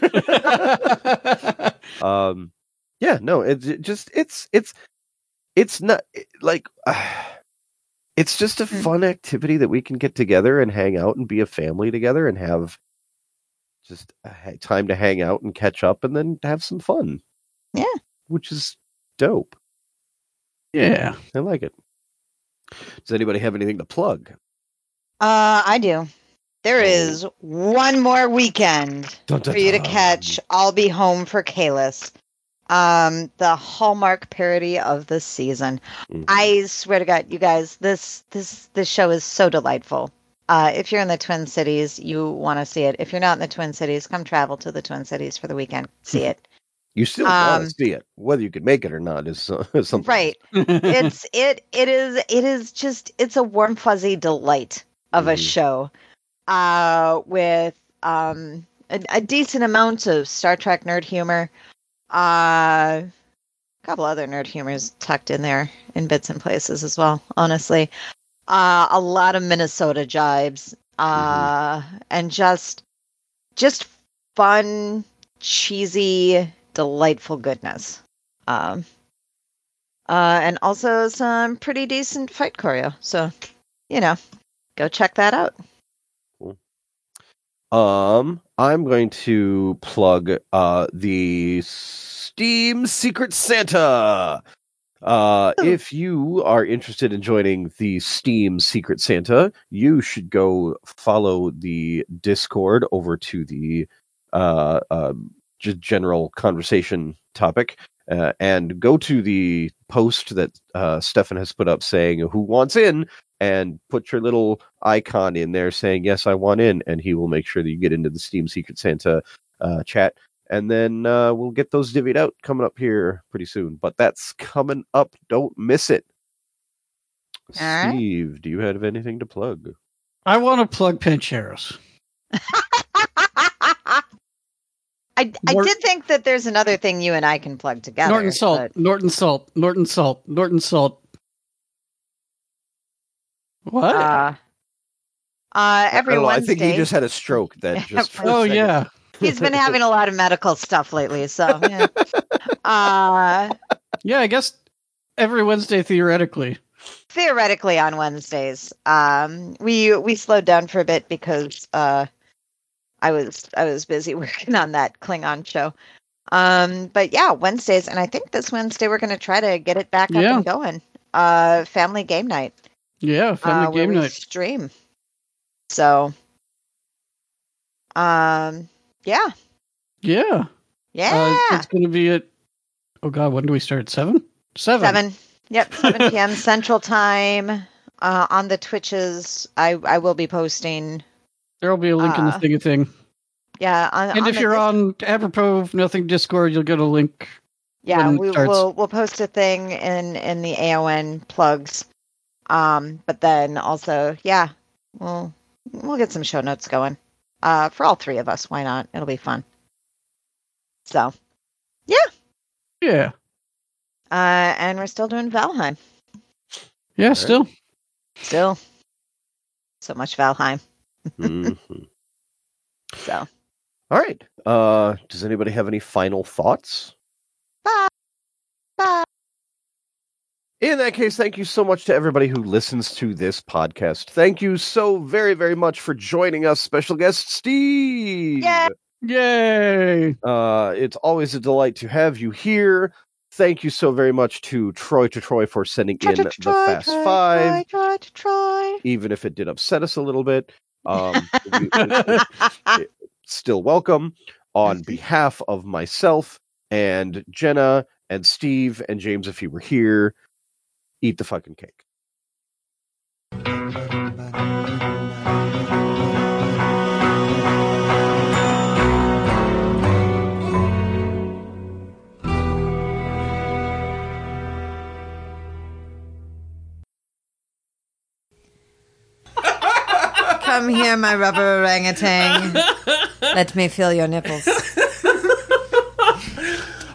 um yeah, no, it's it just it's it's it's not like it's just a Hmm. fun activity that we can get together and hang out and be a family together and have just a ha- time to hang out and catch up and then have some fun. Yeah. Which is dope. Yeah. I like it. Does anybody have anything to plug? Uh, I do. There Oh. is one more weekend Dun, dun, for you to dun. catch I'll Be Home for Kalis. Um, the Hallmark parody of the season. Mhm. I swear to God, you guys, this this this show is so delightful. Uh, if you're in the Twin Cities, you want to see it. If you're not in the Twin Cities, come travel to the Twin Cities for the weekend. See it. You still want um, to see it, whether you can make it or not is uh, something. Right. It's it it is it is just it's a warm fuzzy delight of a Mhm. show. Uh with um a, a decent amount of Star Trek nerd humor. Uh a couple other nerd humors tucked in there in bits and places as well, honestly. Uh a lot of Minnesota jibes. Uh and just just fun, cheesy, delightful goodness. Um uh and also some pretty decent fight choreo. So, you know, go check that out. Um, I'm going to plug uh the Steam Secret Santa. Uh, Ooh. if you are interested in joining the Steam Secret Santa, you should go follow the Discord over to the uh, uh just general conversation topic. Uh, and go to the post that uh, Stefan has put up saying who wants in, and put your little icon in there saying, yes, I want in, and he will make sure that you get into the Steam Secret Santa uh, chat. And then uh, we'll get those divvied out coming up here pretty soon. But that's coming up. Don't miss it. All Steve, right. do you have anything to plug? I want to plug Pancheros. I, I Nort- did think that there's another thing you and I can plug together. Norton Salt, but- Norton Salt, Norton Salt, Norton Salt. What? Uh, uh, every I, don't know, I Wednesday. think he just had a stroke. That just for a oh second. yeah. He's been having a lot of medical stuff lately, so yeah. uh, Yeah, I guess every Wednesday theoretically. theoretically on Wednesdays. Um, we we slowed down for a bit because uh, I was I was busy working on that Klingon show. Um, but yeah, Wednesdays, and I think this Wednesday we're going to try to get it back up Yeah. and going. Uh, family game night. Yeah, family uh, where game we night. stream. So, um, yeah, Yeah. yeah, Uh, it's going to be at, oh God, when do we start? Seven? Seven. seven. Yep, seven p.m. Central Time. Uh, on the Twitches, I I will be posting. There'll be a link in the Uh, thingy thing. Yeah, on, And on if the you're Dis- on Apropos of Nothing Discord, you'll get a link. yeah, when it we starts. will we'll post a thing in in the A O N plugs. Um, but then also, yeah, we'll we'll get some show notes going. Uh, for all three of us, why not? It'll be fun. So, Yeah. uh, and we're still doing Valheim. Yeah, right. still. Still, so much Valheim. Mhm. So, All right. Uh, does anybody have any final thoughts? bye, bye. In that case, thank you so much to everybody who listens to this podcast. Thank you so very, very much for joining us, special guest Steve. Yay! Yay. Uh, it's always a delight to have you here. Thank you so very much to Troy to Troy for sending Try, in try, the try, Fast try, Five, Try, try, try. even if it did upset us a little bit. Um, we- we- still welcome. On behalf of myself and Jenna and Steve and James, if you were here, eat the fucking cake. Come here, my rubber orangutan. Let me feel your nipples.